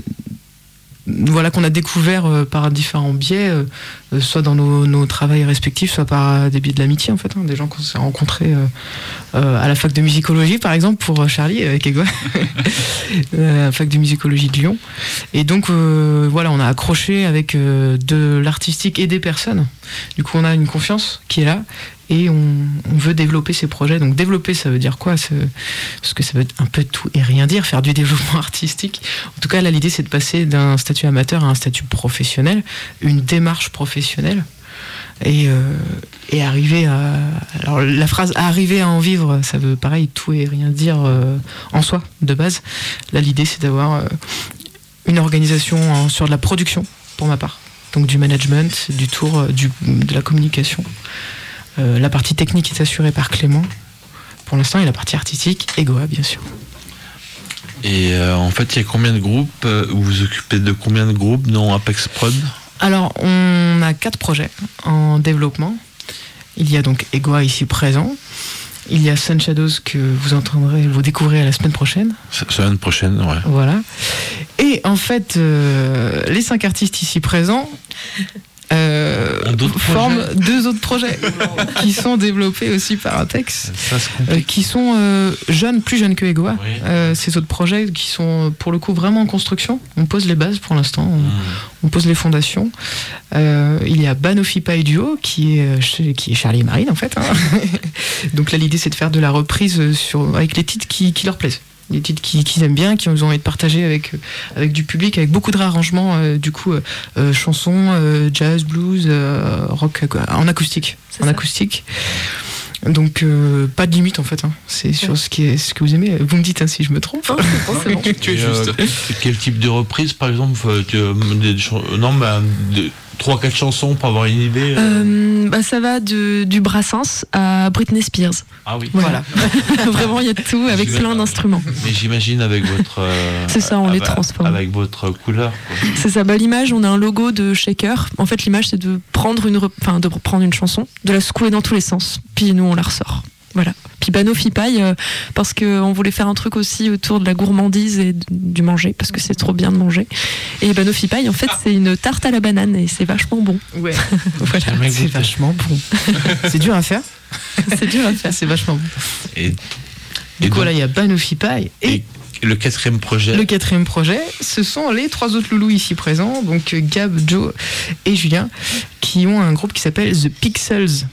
voilà, qu'on a découvert euh, par différents biais, euh, soit dans nos, nos travails respectifs, soit par des biais de l'amitié en fait, hein, des gens qu'on s'est rencontrés euh, euh, à la fac de musicologie par exemple pour Charlie avec Egoa, à la fac de musicologie de Lyon. Et donc euh, voilà, on a accroché avec euh, de l'artistique et des personnes. Du coup, on a une confiance qui est là et on, on veut développer ces projets. Donc développer, ça veut dire quoi? Parce que ça veut être un peu tout et rien dire, faire du développement artistique. En tout cas, là, l'idée, c'est de passer d'un statut amateur à un statut professionnel, une démarche professionnelle. Et, euh, et arriver à... Alors, la phrase « arriver à en vivre », ça veut, pareil, tout et rien dire euh, en soi, de base. Là, l'idée, c'est d'avoir euh, une organisation hein, sur de la production, pour ma part. Donc du management, du tour, du, de la communication. Euh, la partie technique est assurée par Clément, pour l'instant, et la partie artistique, Egoa, bien sûr. Et euh, en fait, il y a combien de groupes, euh, vous vous occupez de combien de groupes dans Apex Prod? Alors, on a quatre projets en développement. Il y a donc Egoa ici présent. Il y a Sun Shadows que vous entendrez, vous découvrirez la semaine prochaine. La semaine prochaine, ouais. Voilà. Et en fait, euh, les cinq artistes ici présents euh, forment projets. deux autres projets qui sont développés aussi par Apex, Ça, euh, qui sont euh, jeunes, plus jeunes que Egoa. Oui. Euh, ces autres projets qui sont pour le coup vraiment en construction. On pose les bases pour l'instant, on, mmh. on pose les fondations. Euh, il y a Banofipa et Duo qui est, chez, qui est Charlie et Marine en fait. Hein. Donc là l'idée c'est de faire de la reprise sur, avec les titres qui, qui leur plaisent. Des titres qu'ils, qu'ils aiment bien, qui ont envie de partager avec, avec du public, avec beaucoup de réarrangements, euh, du coup, euh, chansons, euh, jazz, blues, euh, rock, en acoustique. C'est en ça. acoustique. Donc, euh, pas de limite en fait. Hein. C'est ouais. sur ce, qui est, ce que vous aimez. Vous me dites hein, si je me trompe. Oh, je pense, c'est bon. Tu es juste. Euh, quel type de reprise, par exemple tu, des, Non, bah, trois quatre chansons pour avoir une idée. Euh, bah, ça va de, du Brassens à Britney Spears. Ah oui. Voilà. Vraiment, il y a de tout avec j'imagine, plein d'instruments. Mais j'imagine avec votre. Euh, c'est ça, on avec, les transforme. Avec votre couleur. Quoi. C'est ça. Bah, l'image, on a un logo de Shaker. En fait, l'image, c'est de prendre une, enfin, de prendre une chanson, de la secouer dans tous les sens. Puis nous, on la ressort. Voilà. Puis Banofipaille, euh, parce qu'on voulait faire un truc aussi autour de la gourmandise et du manger, parce que c'est trop bien de manger. Et Banofipaille, en fait, c'est une tarte à la banane et c'est vachement bon. Ouais. Voilà, c'est vachement bon. C'est dur à faire. C'est dur à faire, c'est vachement bon. Et, du et coup, donc, là, il y a Banofipaille et, et le quatrième projet. Le quatrième projet, ce sont les trois autres loulous ici présents, donc Gab, Joe et Julien, qui ont un groupe qui s'appelle The Pixels.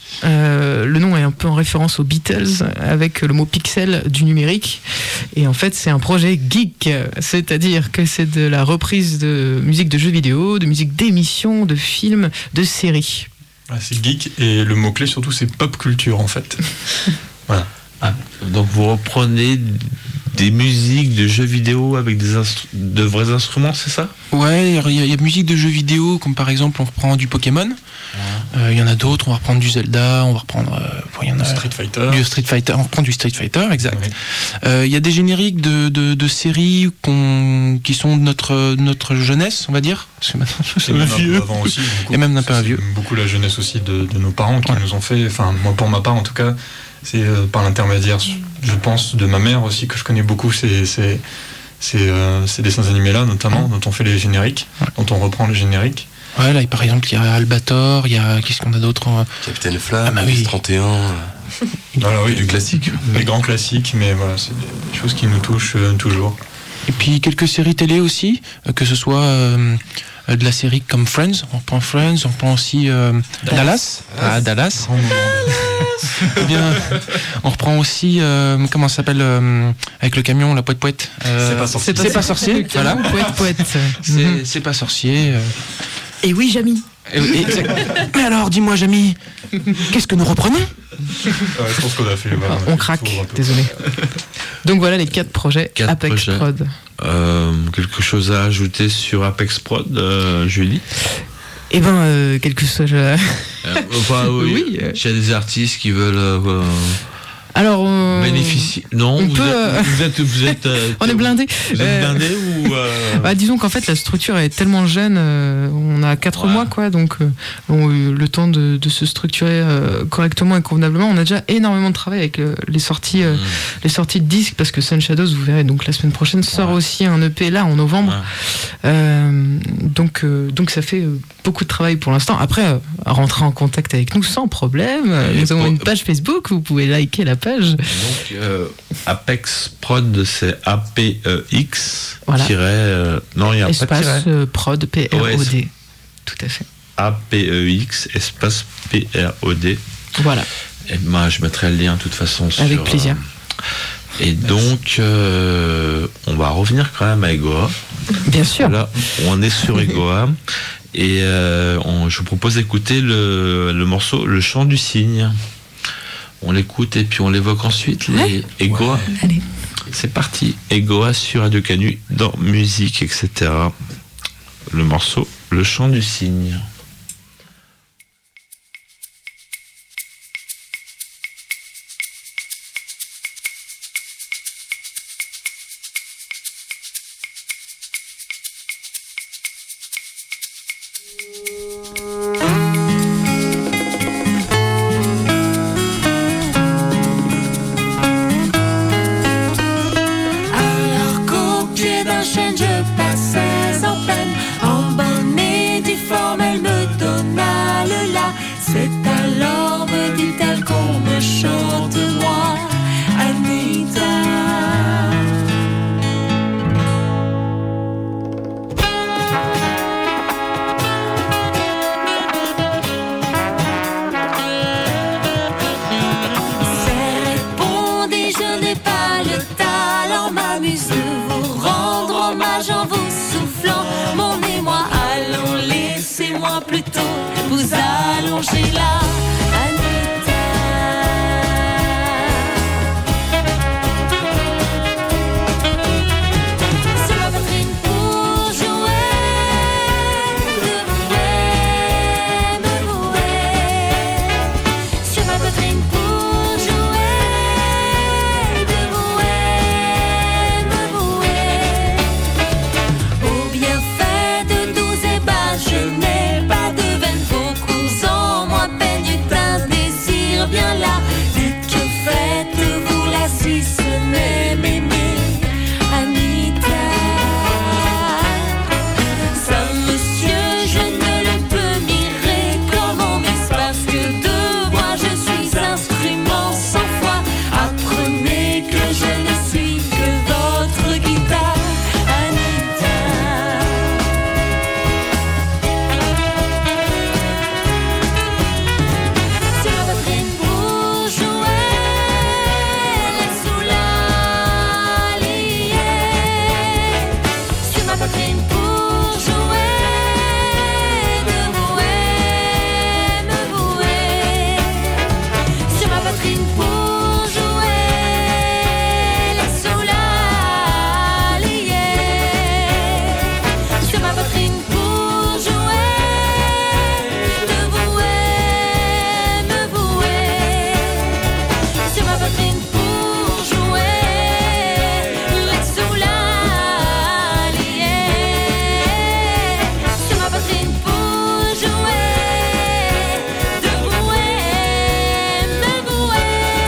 Euh, le nom est un peu en référence aux Beatles avec le mot pixel du numérique et en fait c'est un projet geek, c'est-à-dire que c'est de la reprise de musique de jeux vidéo, de musique d'émissions, de films, de séries. Ah, c'est geek et le mot-clé surtout c'est pop culture en fait. Voilà. Ah, donc vous reprenez des musiques de jeux vidéo avec des instru- de vrais instruments, c'est ça ? Ouais, il y, y a musique de jeux vidéo, comme par exemple on reprend du Pokémon. Il ouais. euh, y en a d'autres, on va reprendre du Zelda, on va reprendre euh, y en a, Street Fighter. Du Street Fighter, on reprend du Street Fighter, exact. Il ouais. euh, y a des génériques de, de, de séries qu'on, qui sont de notre, notre jeunesse, on va dire. Parce que maintenant, c'est même vieux. Avant aussi, beaucoup, et même un peu un vieux. Beaucoup la jeunesse aussi de, de nos parents qui ouais. nous ont fait, enfin moi pour ma part en tout cas, c'est euh, par l'intermédiaire, je pense, de ma mère aussi que je connais beaucoup ces, ces, ces, euh, ces dessins animés-là, notamment, dont on fait les génériques, ouais. dont on reprend les génériques. Ouais, là, par exemple, il y a Albator, il y a. Qu'est-ce qu'on a d'autre ? Capitaine Flamme, ah, bah oui. trente et un. Voilà, oui, du classique. Les grands classiques, mais voilà, c'est des choses qui nous touchent euh, toujours. Et puis quelques séries télé aussi, euh, que ce soit euh, de la série comme Friends, on reprend Friends, on reprend aussi euh, Dallas. Dallas. Ah, Dallas. Eh bien, on reprend aussi, euh, comment ça s'appelle, euh, avec le camion, la poète poète. Euh, c'est pas sorcier. C'est pas sorcier, voilà. Poète poète. C'est, mm-hmm. c'est pas sorcier. Euh. Et oui, Jamy. Et, et, Mais alors, dis-moi, Jamy, qu'est-ce que nous reprenons ? Ouais, je pense qu'on a fait. Voilà, on craque, désolé. Donc voilà les quatre projets quatre Apex projets. Prod. Euh, quelque chose à ajouter sur Apex Prod, euh, Julie ? Eh ben, euh, quelque chose. Euh... Euh, enfin, oui. oui euh... Il y a des artistes qui veulent. Euh, Alors, on... bénéficier. Non, on vous, peut, êtes, euh... vous êtes, vous êtes. Euh, on est blindés. Vous êtes blindés euh... ou euh... bah, disons qu'en fait la structure est tellement jeune, euh, on a quatre ouais. mois quoi, donc euh, on a eu le temps de, de se structurer euh, correctement et convenablement. On a déjà énormément de travail avec euh, les sorties, euh, mmh. les sorties de disques parce que Sun Shadows, vous verrez, donc la semaine prochaine sort ouais. aussi un E P là en novembre. Ouais. Euh, donc euh, donc ça fait beaucoup de travail pour l'instant. Après, euh, rentrer en contact avec nous sans problème. Et nous avons pour... une page Facebook, vous pouvez liker la page. Donc euh, Apex Prod, c'est A P E X voilà. tiret, euh, non, il y a espace, pas de tiret. Euh, prod P R O D. Ouais, tout à fait. A P E X espace P R O D. Voilà. Et ben, je mettrai le lien de toute façon. Avec sur, plaisir. Euh, et donc, euh, on va revenir quand même à Egoa. Bien sûr. Là, on est sur Egoa. Et euh, on, je vous propose d'écouter le, le morceau Le Chant du Cygne. On l'écoute et puis on l'évoque ensuite. Les ouais. Egoa. Ouais. Allez. C'est parti. Egoa sur Radio Canu, dans musique, et cetera. Le morceau Le Chant du Cygne. plonger là. Anita. Sur ma poitrine pour jouer, de vouer, me vouer. Sur ma poitrine pour jouer, de vouer, me vouer. Au bienfait de douze ébats, je n'ai pas de veine, vos coups en moi peignent d'un désir bien là. Dites que faites-vous là si ce n'est m'aimer, Anita. Ça, monsieur, je ne le peux m'y recommander, c'est parce que de moi je suis instrument sans foi. Apprenez que je ne suis que votre guitare, Anita. Sur ma poitrine pour jouer, les sous la liée. Sur ma poitrine pour jouer, de vouer, me vouer. Sur ma poitrine pour jouer, les sous la liée. Sur ma poitrine pour jouer, de vouer, me vouer. Sur ma poitrine pour jouer, les sous la liée. Sur ma poitrine pour jouer, de vouer, me vouer.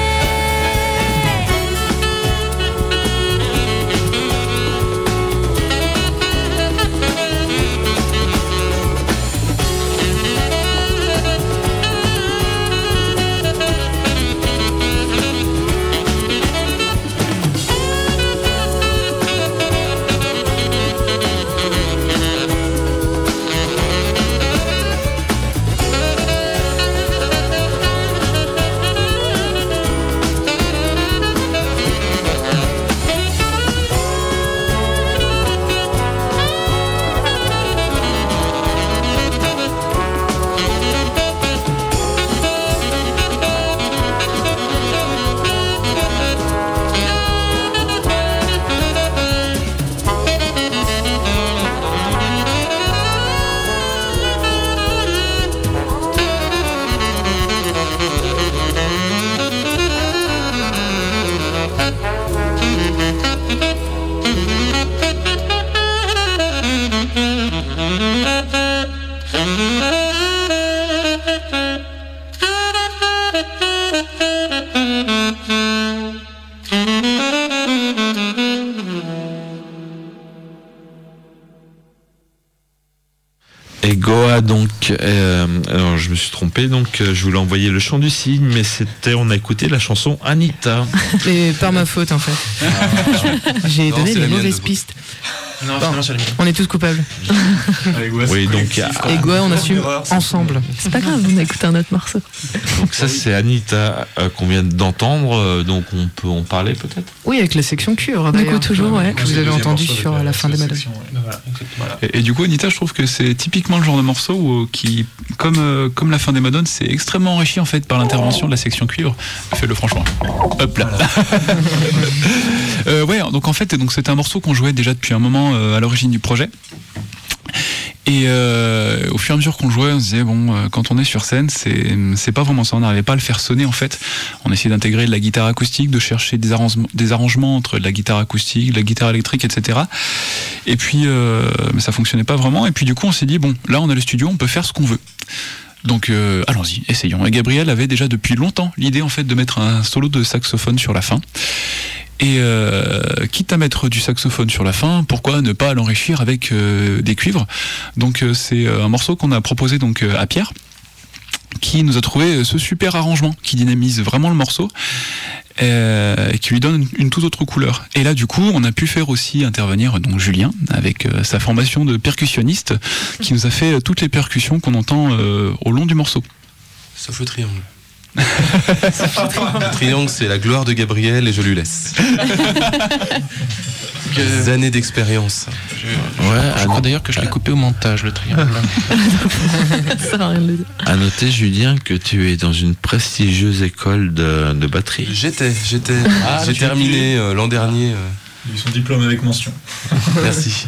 Et Goa, donc, euh, alors je me suis trompé, donc euh, je voulais envoyer le chant du cygne, mais c'était, on a écouté la chanson Anita. Et par ma faute en fait. J'ai Non, donné c'est les la mienne, mauvaises de pistes. Non, Bon. non, c'est la mienne. On est tous coupables. Oui, donc, ah, Et Goa, on assume ensemble. C'est pas grave, on a écouté un autre morceau. donc ça c'est Anita euh, qu'on vient d'entendre, euh, donc on peut en parler peut-être. Oui, avec la section cuivre. Du coup, d'ailleurs. toujours, ouais. Que vous avez entendu sur la fin des Madones. Et, et du coup, Anita, je trouve que c'est typiquement le genre de morceau où, qui, comme, euh, comme la fin des Madones, c'est extrêmement enrichi en fait par l'intervention de la section cuivre. Fais-le franchement. Hop là. euh, ouais, donc en fait, donc c'était un morceau qu'on jouait déjà depuis un moment euh, à l'origine du projet. Et euh, au fur et à mesure qu'on le jouait, on se disait bon, euh, quand on est sur scène, c'est c'est pas vraiment ça. On n'arrivait pas à le faire sonner en fait. On essayait d'intégrer de la guitare acoustique, de chercher des arrangements, des arrangements entre de la guitare acoustique, de la guitare électrique, et cetera. Et puis, euh, mais ça fonctionnait pas vraiment. Et puis du coup, on s'est dit bon, là, on a le studio, on peut faire ce qu'on veut. Donc euh, allons-y, essayons. Et Gabriel avait déjà depuis longtemps l'idée en fait de mettre un solo de saxophone sur la fin. Et euh, quitte à mettre du saxophone sur la fin, pourquoi ne pas l'enrichir avec euh, des cuivres. Donc euh, c'est un morceau qu'on a proposé donc euh, à Pierre, qui nous a trouvé ce super arrangement qui dynamise vraiment le morceau euh, et qui lui donne une, une toute autre couleur. Et là du coup on a pu faire aussi intervenir donc Julien avec euh, sa formation de percussionniste qui nous a fait euh, toutes les percussions qu'on entend euh, au long du morceau. Sauf le triangle. Le triangle, c'est la gloire de Gabriel et je lui laisse. quelques années d'expérience. Je, ouais, je crois d'ailleurs que je l'ai coupé au montage, le triangle. Ça sert à rien de le dire. À noter, Julien, que tu es dans une prestigieuse école de, de batterie. J'étais, j'étais, Ah, j'ai tu- terminé euh, l'an dernier. euh, Ils son diplôme avec mention. merci.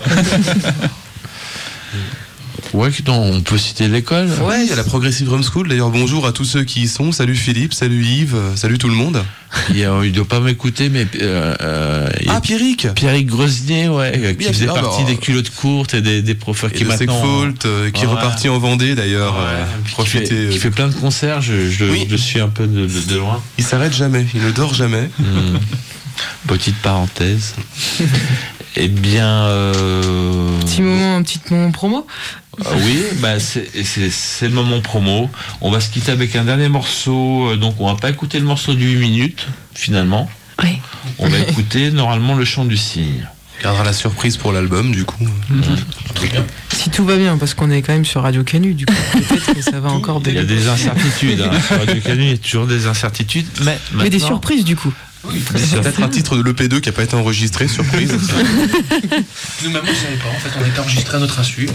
Ouais, non, on peut citer l'école. Ouais, il y a la Progressive Drum School. D'ailleurs, bonjour à tous ceux qui y sont. Salut Philippe, salut Yves, euh, salut tout le monde. Il ne doit pas m'écouter, mais euh, euh, il y a Ah, Pierrick Pierrick Grosnier, ouais, qui Oui, faisait ah, bah, partie euh, des culottes courtes et des, des professeurs Et qui de maintenant... Segfault, euh, qui est Ouais. reparti en Vendée d'ailleurs. Ouais, euh, puis qui, profitez. fait, qui euh, fait plein de concerts, je, je, Oui. je le suis un peu de, de, de loin. Il s'arrête jamais, il ne dort jamais. Hmm. Petite parenthèse. Eh bien... Euh... Petit moment, un petit moment promo. Ah oui, bah c'est, c'est, c'est le moment promo. On va se quitter avec un dernier morceau. euh, Donc on va pas écouter le morceau de huit minutes, finalement. Oui. On va écouter normalement le chant du cygne. Il gardera la surprise pour l'album du coup. Si tout va bien, parce qu'on est quand même sur Radio Canu, du coup, peut-être que ça va encore Il y a délirer. des incertitudes. Hein. Sur Radio Canu, il y a toujours des incertitudes. Mais Il y a des maintenant- surprises, du coup. C'est peut-être un titre de l'E P deux qui n'a pas été enregistré, surprise. Nous-mêmes, on ne savait pas. En fait, on était enregistré à notre insu.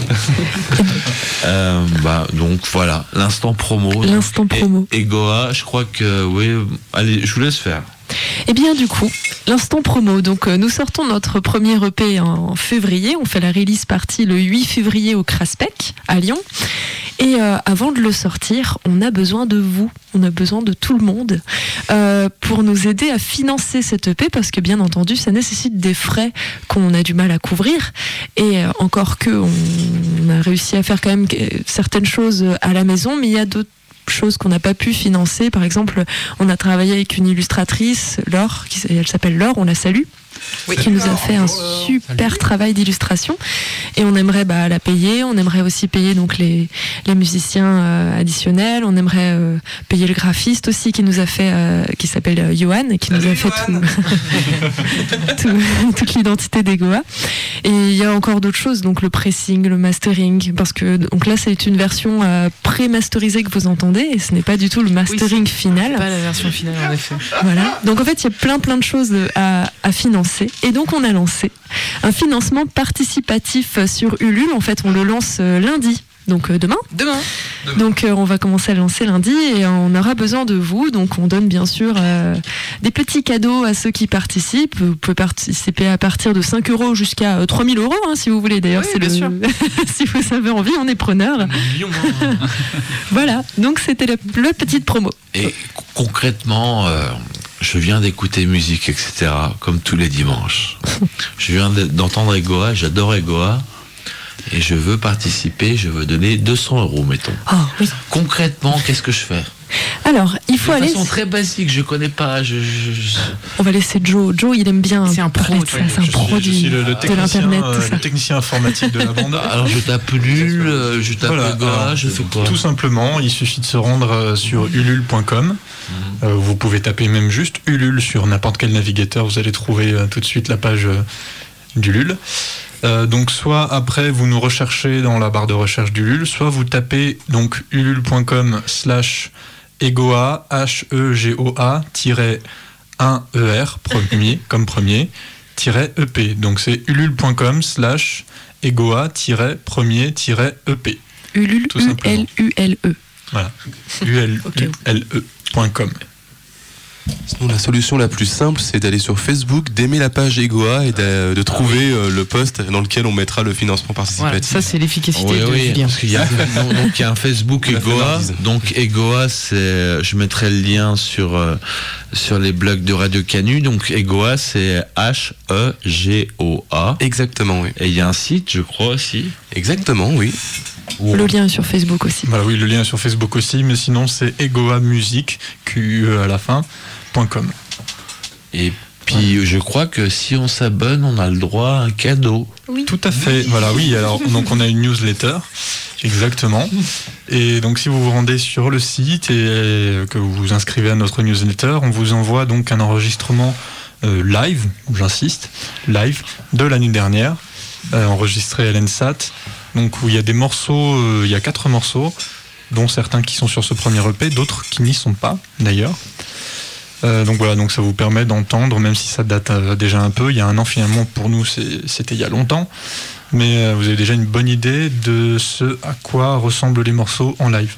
Euh, bah, donc voilà, l'instant promo. L'instant Et- promo. Et, Goa, je crois que oui. Allez, je vous laisse faire. Eh bien, du coup, l'instant promo. Donc, euh, nous sortons notre premier E P en février. On fait la release party le huit février au Craspec, à Lyon. Et euh, avant de le sortir, on a besoin de vous. On a besoin de tout le monde euh, pour nous aider à financer cet E P parce que, bien entendu, ça nécessite des frais qu'on a du mal à couvrir. Et euh, encore que, on, on a réussi à faire quand même euh, certaines choses à la maison, mais il y a d'autres choses qu'on n'a pas pu financer. Par exemple, on a travaillé avec une illustratrice, Laure, qui, elle s'appelle Laure, on la salue, qui nous a fait un super travail d'illustration. Et on aimerait bah, la payer, on aimerait aussi payer donc les, les musiciens euh, additionnels, on aimerait euh, payer le graphiste aussi qui nous a fait, euh, qui s'appelle euh, Johan, et qui nous a fait tout, tout- toute l'identité des Goa. Et il y a encore d'autres choses, donc le pressing, le mastering, parce que donc là c'est une version euh, pré-masterisée que vous entendez, et ce n'est pas du tout le mastering final. Pas la version finale, en effet. Voilà. Donc en fait, il y a plein plein de choses à, à financer. Et donc on a lancé un financement participatif sur Ulule. En fait, on le lance euh, lundi. Donc euh, demain. Demain. Donc euh, on va commencer à le lancer lundi et on aura besoin de vous. Donc on donne bien sûr euh, des petits cadeaux à ceux qui participent. Vous pouvez participer à partir de cinq euros jusqu'à euh, trois mille euros hein, si vous voulez. D'ailleurs, Oui, c'est bien le... sûr. si vous avez envie, on est preneur. Voilà. Donc c'était le, le petite promo. Et c- concrètement, euh, je viens d'écouter musique, et cetera, comme tous les dimanches. Je viens de- d'entendre Egoa, j'adore Egoa, et je veux participer, je veux donner deux cents euros, mettons. Oh, oui. Concrètement, qu'est-ce que je fais? Alors, il faut De aller. façon très basique, je connais pas. Je, je- je- On va laisser Joe. Joe, il aime bien C'est un parler pro, de ça. tu vois. C'est un Je pro suis, je du- suis le, le de technicien, l'internet, euh, tout ça. le technicien informatique de la bande. Alors je tape Ulule, euh, je tape Voilà, Egoa, alors, je fais quoi? Tout simplement, il suffit de se rendre euh, sur ulule point com. Euh, vous pouvez taper même juste Ulule sur n'importe quel navigateur, vous allez trouver euh, tout de suite la page euh, d'Ulule. Euh, donc soit après vous nous recherchez dans la barre de recherche d'Ulule, soit vous tapez donc ulule point com slash egoa h e g o a un e r premier comme premier tiret e p. Donc c'est ulule point com slash egoa premier e p. Ulule, Tout U simplement. L U L E. Voilà. U L U L E point com. Sinon, la solution la plus simple, c'est d'aller sur Facebook, d'aimer la page Egoa et de, de trouver euh, le post dans lequel on mettra le financement Voilà, participatif. ça c'est l'efficacité Oui, de oui, Julien. parce qu'il y a, donc, donc, il y a un Facebook La Egoa. flemardise. Donc Egoa, c'est, je mettrai le lien sur euh, sur les blogs de Radio Canu. Donc Egoa, c'est H E G O A. Exactement, oui. Et il y a un site, je crois aussi. Exactement, oui. où Le lien est sur Facebook aussi. Voilà, oui, le lien est sur Facebook aussi, mais sinon c'est egoa musique, Q E à la fin, .com. Et puis je crois que si on s'abonne, on a le droit à un cadeau. Tout à fait. Voilà, oui. Alors, donc on a une newsletter, exactement. Et donc si vous vous rendez sur le site et que vous vous inscrivez à notre newsletter, on vous envoie donc un enregistrement euh, live, j'insiste, live de l'année dernière, euh, enregistré à l'ENSAT. Donc où il y a des morceaux, euh, il y a quatre morceaux, dont certains qui sont sur ce premier E P, d'autres qui n'y sont pas d'ailleurs. Euh, donc voilà, donc ça vous permet d'entendre, même si ça date euh, déjà un peu. Il y a un an finalement, pour nous, c'est, c'était il y a longtemps. Mais euh, vous avez déjà une bonne idée de ce à quoi ressemblent les morceaux en live.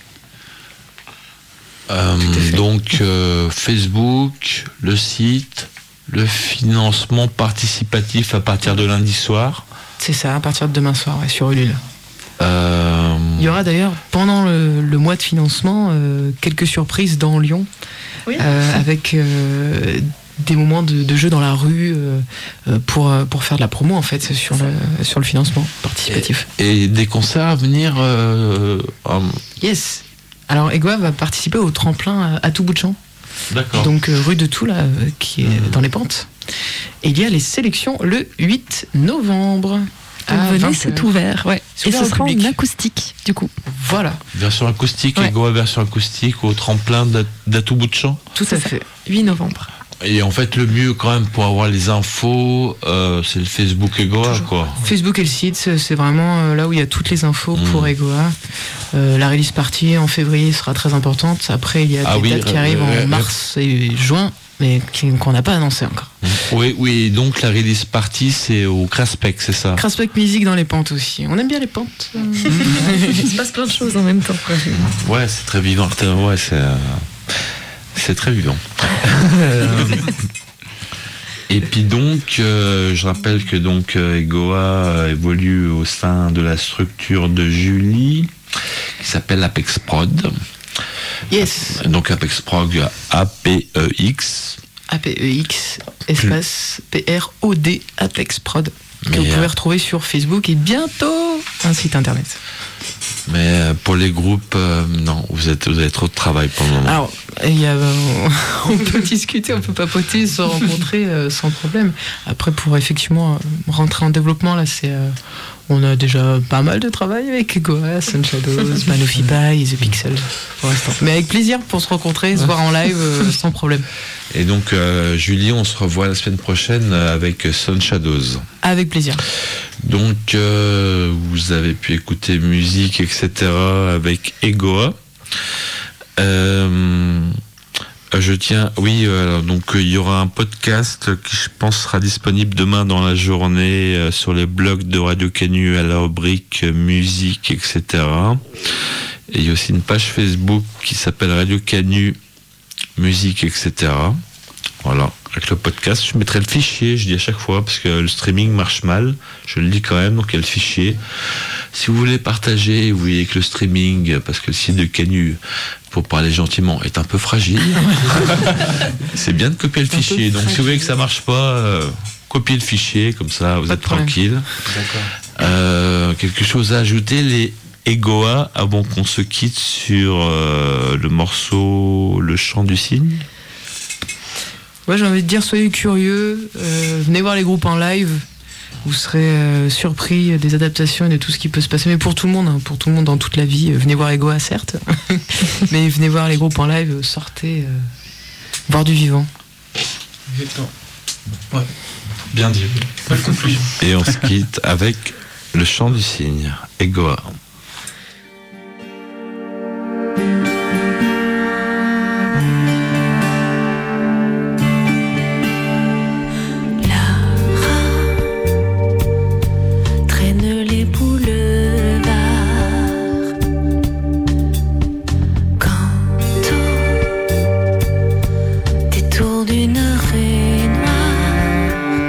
Euh, donc euh, Facebook, le site, le financement participatif à partir de lundi soir. C'est ça, à partir de demain soir, ouais, sur Ulule. Euh... Il y aura d'ailleurs, pendant le, le mois de financement, euh, quelques surprises dans Lyon, Oui. euh, avec euh, des moments de, de jeu dans la rue euh, pour, pour faire de la promo, en fait, sur le, sur le financement participatif. Et, et des concerts à venir euh, euh, Yes. Alors, Egoa va participer au tremplin à, à tout bout de champ. D'accord. Donc, euh, rue de Toul, là, euh, qui est mmh. dans les pentes. Et il y a les sélections le huit novembre. Donc venez, c'est ouvert. Ouais. C'est Et ouvert ce au sera public. en acoustique, du coup. Voilà. Version acoustique, Ouais. Egoa version acoustique au tremplin d'A- d'À tout bout de champ. Tout à fait. huit novembre. Et en fait, le mieux quand même pour avoir les infos, euh, c'est le Facebook Egoa, quoi. Facebook et le site, c'est c'est vraiment euh, là où il y a toutes les infos Mmh. pour Egoa. Euh, la release party en février sera très importante. Après, il y a Ah des oui, dates qui euh, arrivent euh, en mars et juin, mais qui- qu'on n'a pas annoncé encore. Oui, oui, donc la release party, c'est au Craspec, c'est ça. Craspec Music dans les pentes aussi. On aime bien les pentes. Il se passe plein de choses en même temps. Ouais, c'est très vivant. Ouais, c'est, euh, c'est très vivant. Et puis donc, euh, je rappelle que donc euh, Egoa euh, évolue au sein de la structure de Julie, qui s'appelle Apex Prod. Yes. Donc Apex Prod, A P E X. A P E X, espace P R O D, Apex Prod. Que Mais, vous pouvez euh, retrouver sur Facebook et bientôt un site internet. Mais euh, pour les groupes, euh, non, vous, êtes, vous avez trop de travail pour le moment. Alors, il y a, euh, on peut discuter, on peut papoter, se rencontrer euh, sans problème. Après, pour effectivement euh, rentrer en développement, là, c'est, euh, on a déjà pas mal de travail avec Egoa, Sun Shadows, Man of Ibai et The Pixel pour l'instant. Mais avec plaisir pour se rencontrer, se voir en live euh, sans problème. Et donc, euh, Julie, on se revoit la semaine prochaine avec Sun Shadows. Avec plaisir. Donc, euh, vous avez pu écouter musique, et cetera avec Egoa. Euh, je tiens, oui, alors, donc il y aura un podcast qui, je pense, sera disponible demain dans la journée euh, sur les blogs de Radio Canu à la rubrique euh, musique, et cetera. Et il y a aussi une page Facebook qui s'appelle Radio Canu musique, et cetera. Voilà, avec le podcast, je mettrai le fichier, je dis à chaque fois, parce que le streaming marche mal, je le dis quand même, donc il y a le fichier. Si vous voulez partager, vous voyez que le streaming, parce que le site de Canu, pour parler gentiment, est un peu fragile, c'est bien de copier le Un peu fichier. Donc si fragile. vous voyez que ça marche pas, euh, copiez le fichier, comme ça vous Pas êtes de problème. tranquille. Euh, quelque chose à ajouter, les Egoa, avant qu'on se quitte sur euh, le morceau Le Chant du Cygne? Ouais, j'ai envie de dire, soyez curieux, euh, venez voir les groupes en live. Vous serez euh, surpris des adaptations et de tout ce qui peut se passer. Mais pour tout le monde, hein, pour tout le monde dans toute la vie, euh, venez voir Egoa, certes. Mais venez voir les groupes en live, euh, sortez, euh, voir du vivant. Ouais. Bien dit. Belle conclusion. Et on se quitte avec Le Chant du Cygne, Egoa. Traîne les boulevards. Quant au détour d'une rue noire,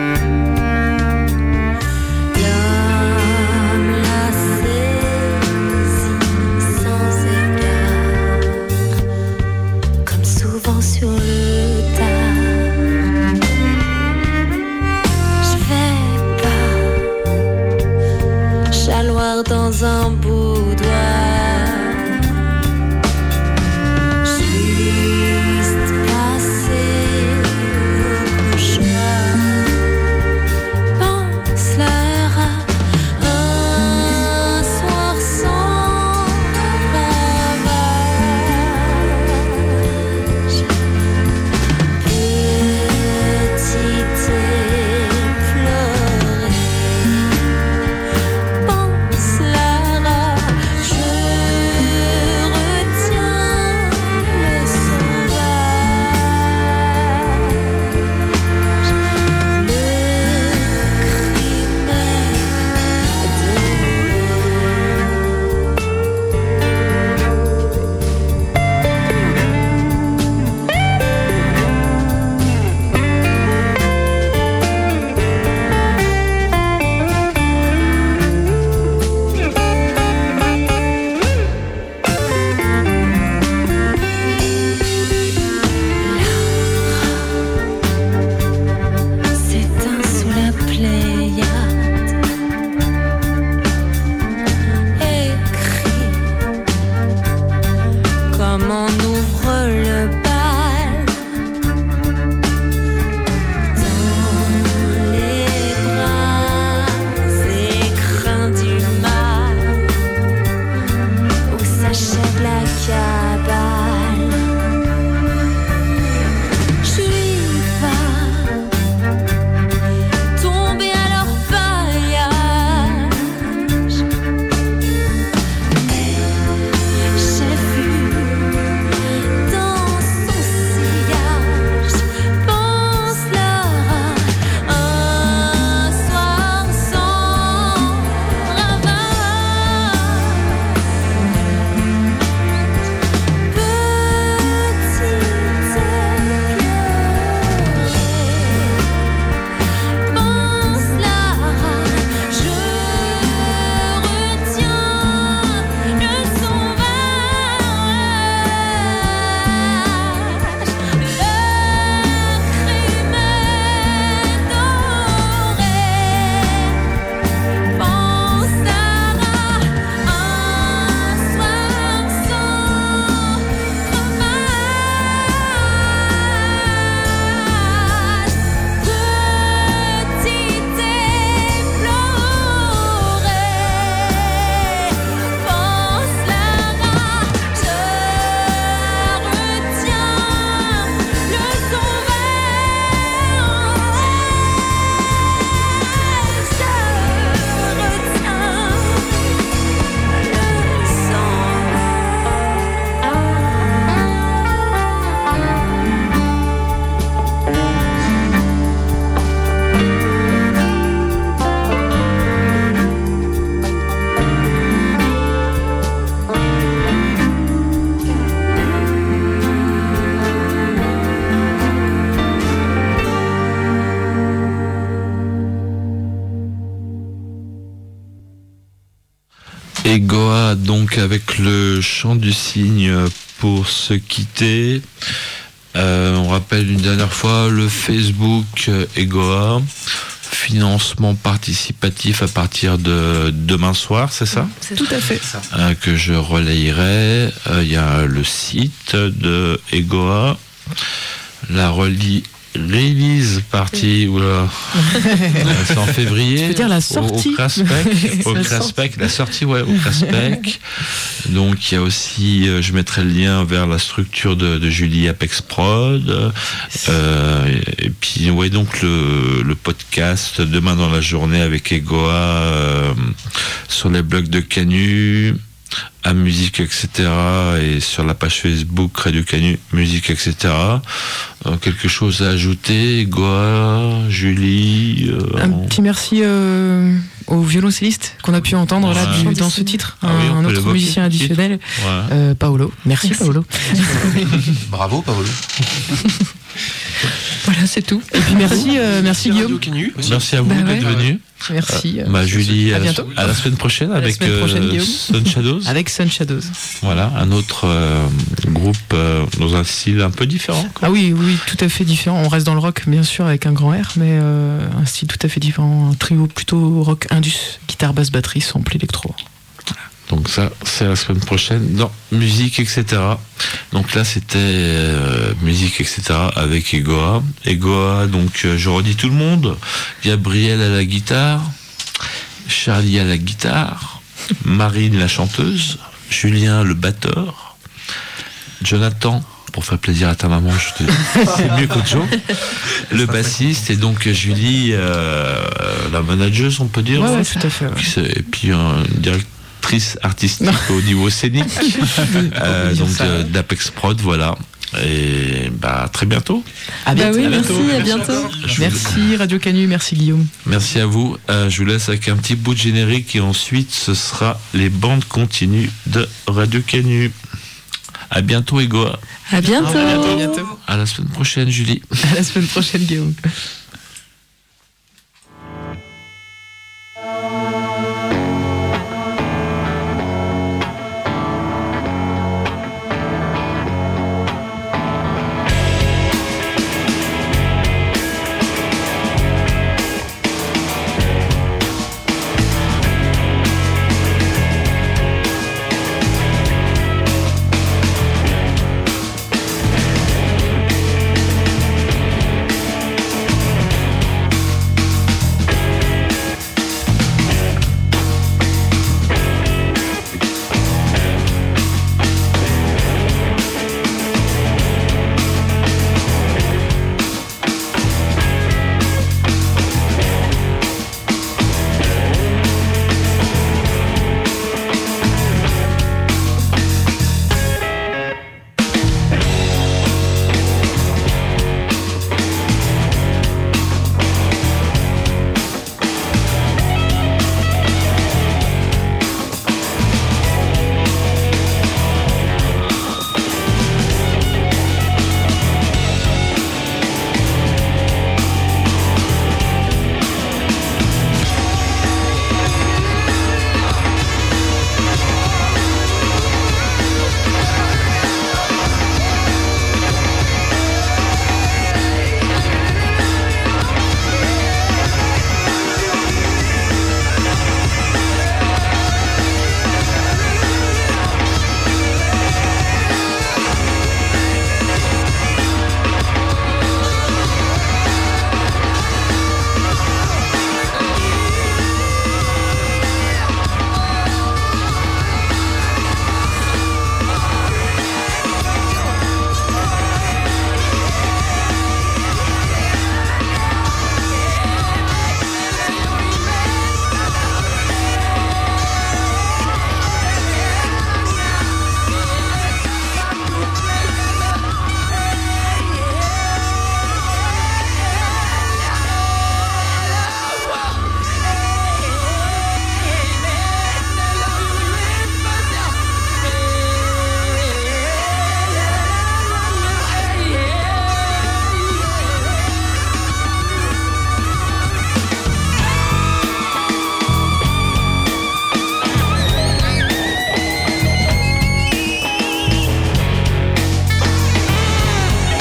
l'homme l'a saisi sans égard, comme souvent sur le tard. Je vais pas chaloir dans un boudoir, juste passer au couchoir. Pense-leur à un soir sans ravage. Petite éplorée, pense-leur à je Et Goa, donc avec le chant du cygne pour se quitter. Euh, on rappelle une dernière fois le Facebook Egoa, financement participatif à partir de demain soir, c'est ça ? Tout à fait. Euh, que je relayerai. Il y a le site de Egoa, la relie release partie, oula, c'est en février. Tu veux dire la sortie au, au Craspec, au Craspec, la sortie, ouais, au Craspec. Donc il y a aussi, euh, je mettrai le lien vers la structure de, de Julie Apex Prod. Euh, et, et puis ouais, donc le, le podcast demain dans la journée avec Egoa euh, sur les blogs de Canu. À musique, et cetera. Et sur la page Facebook Radio Canu, musique, et cetera. Euh, quelque chose à ajouter, Goa, Julie. Euh, Un petit merci euh, au violoncelliste qu'on a pu entendre là Ouais. du- dans ce titre, Ah oui, on un peut autre l'évoquer, musicien le titre. additionnel, Ouais. euh, Paolo. Merci, Merci. Paolo. Bravo, Paolo. Voilà, c'est tout. Et puis merci, euh, merci Guillaume. Merci à vous Bah d'être ouais. venu. Merci. Euh, bah, Julie, à à, la- bientôt. à la semaine prochaine À la avec semaine prochaine, euh, Guillaume. Sun Shadows. Avec Sun Shadows. Voilà, un autre euh, groupe euh, dans un style un peu différent. quoi. Ah oui, oui, tout à fait différent. On reste dans le rock, bien sûr, avec un grand R, mais euh, un style tout à fait différent. Un trio plutôt rock indus, guitare, basse, batterie, sample électro. Donc ça, c'est la semaine prochaine dans musique, et cetera. Donc là, c'était euh, musique, et cetera avec Egoa. Egoa, donc euh, je redis tout le monde. Gabriel à la guitare, Charlie à la guitare, Marine la chanteuse, Julien le batteur, Jonathan, pour faire plaisir à ta maman, je te... c'est mieux qu'autre chose, le bassiste, et donc Julie, euh, la manageuse, on peut dire. Ouais, ouais. ouais, tout à fait. ouais. Qui se- Et puis un directrice artistique au niveau scénique, euh, dire donc ça, de- ouais. d'Apex Prod, voilà. Et bah à très bientôt. À Bah bientôt. oui, À merci, bientôt. à bientôt. Merci Radio Canu, merci Guillaume. Merci à vous. Euh, je vous laisse avec un petit bout de générique et ensuite ce sera les bandes continues de Radio Canu. À bientôt Egoa. À bientôt. À bientôt. À la semaine prochaine Julie. À la semaine prochaine Guillaume.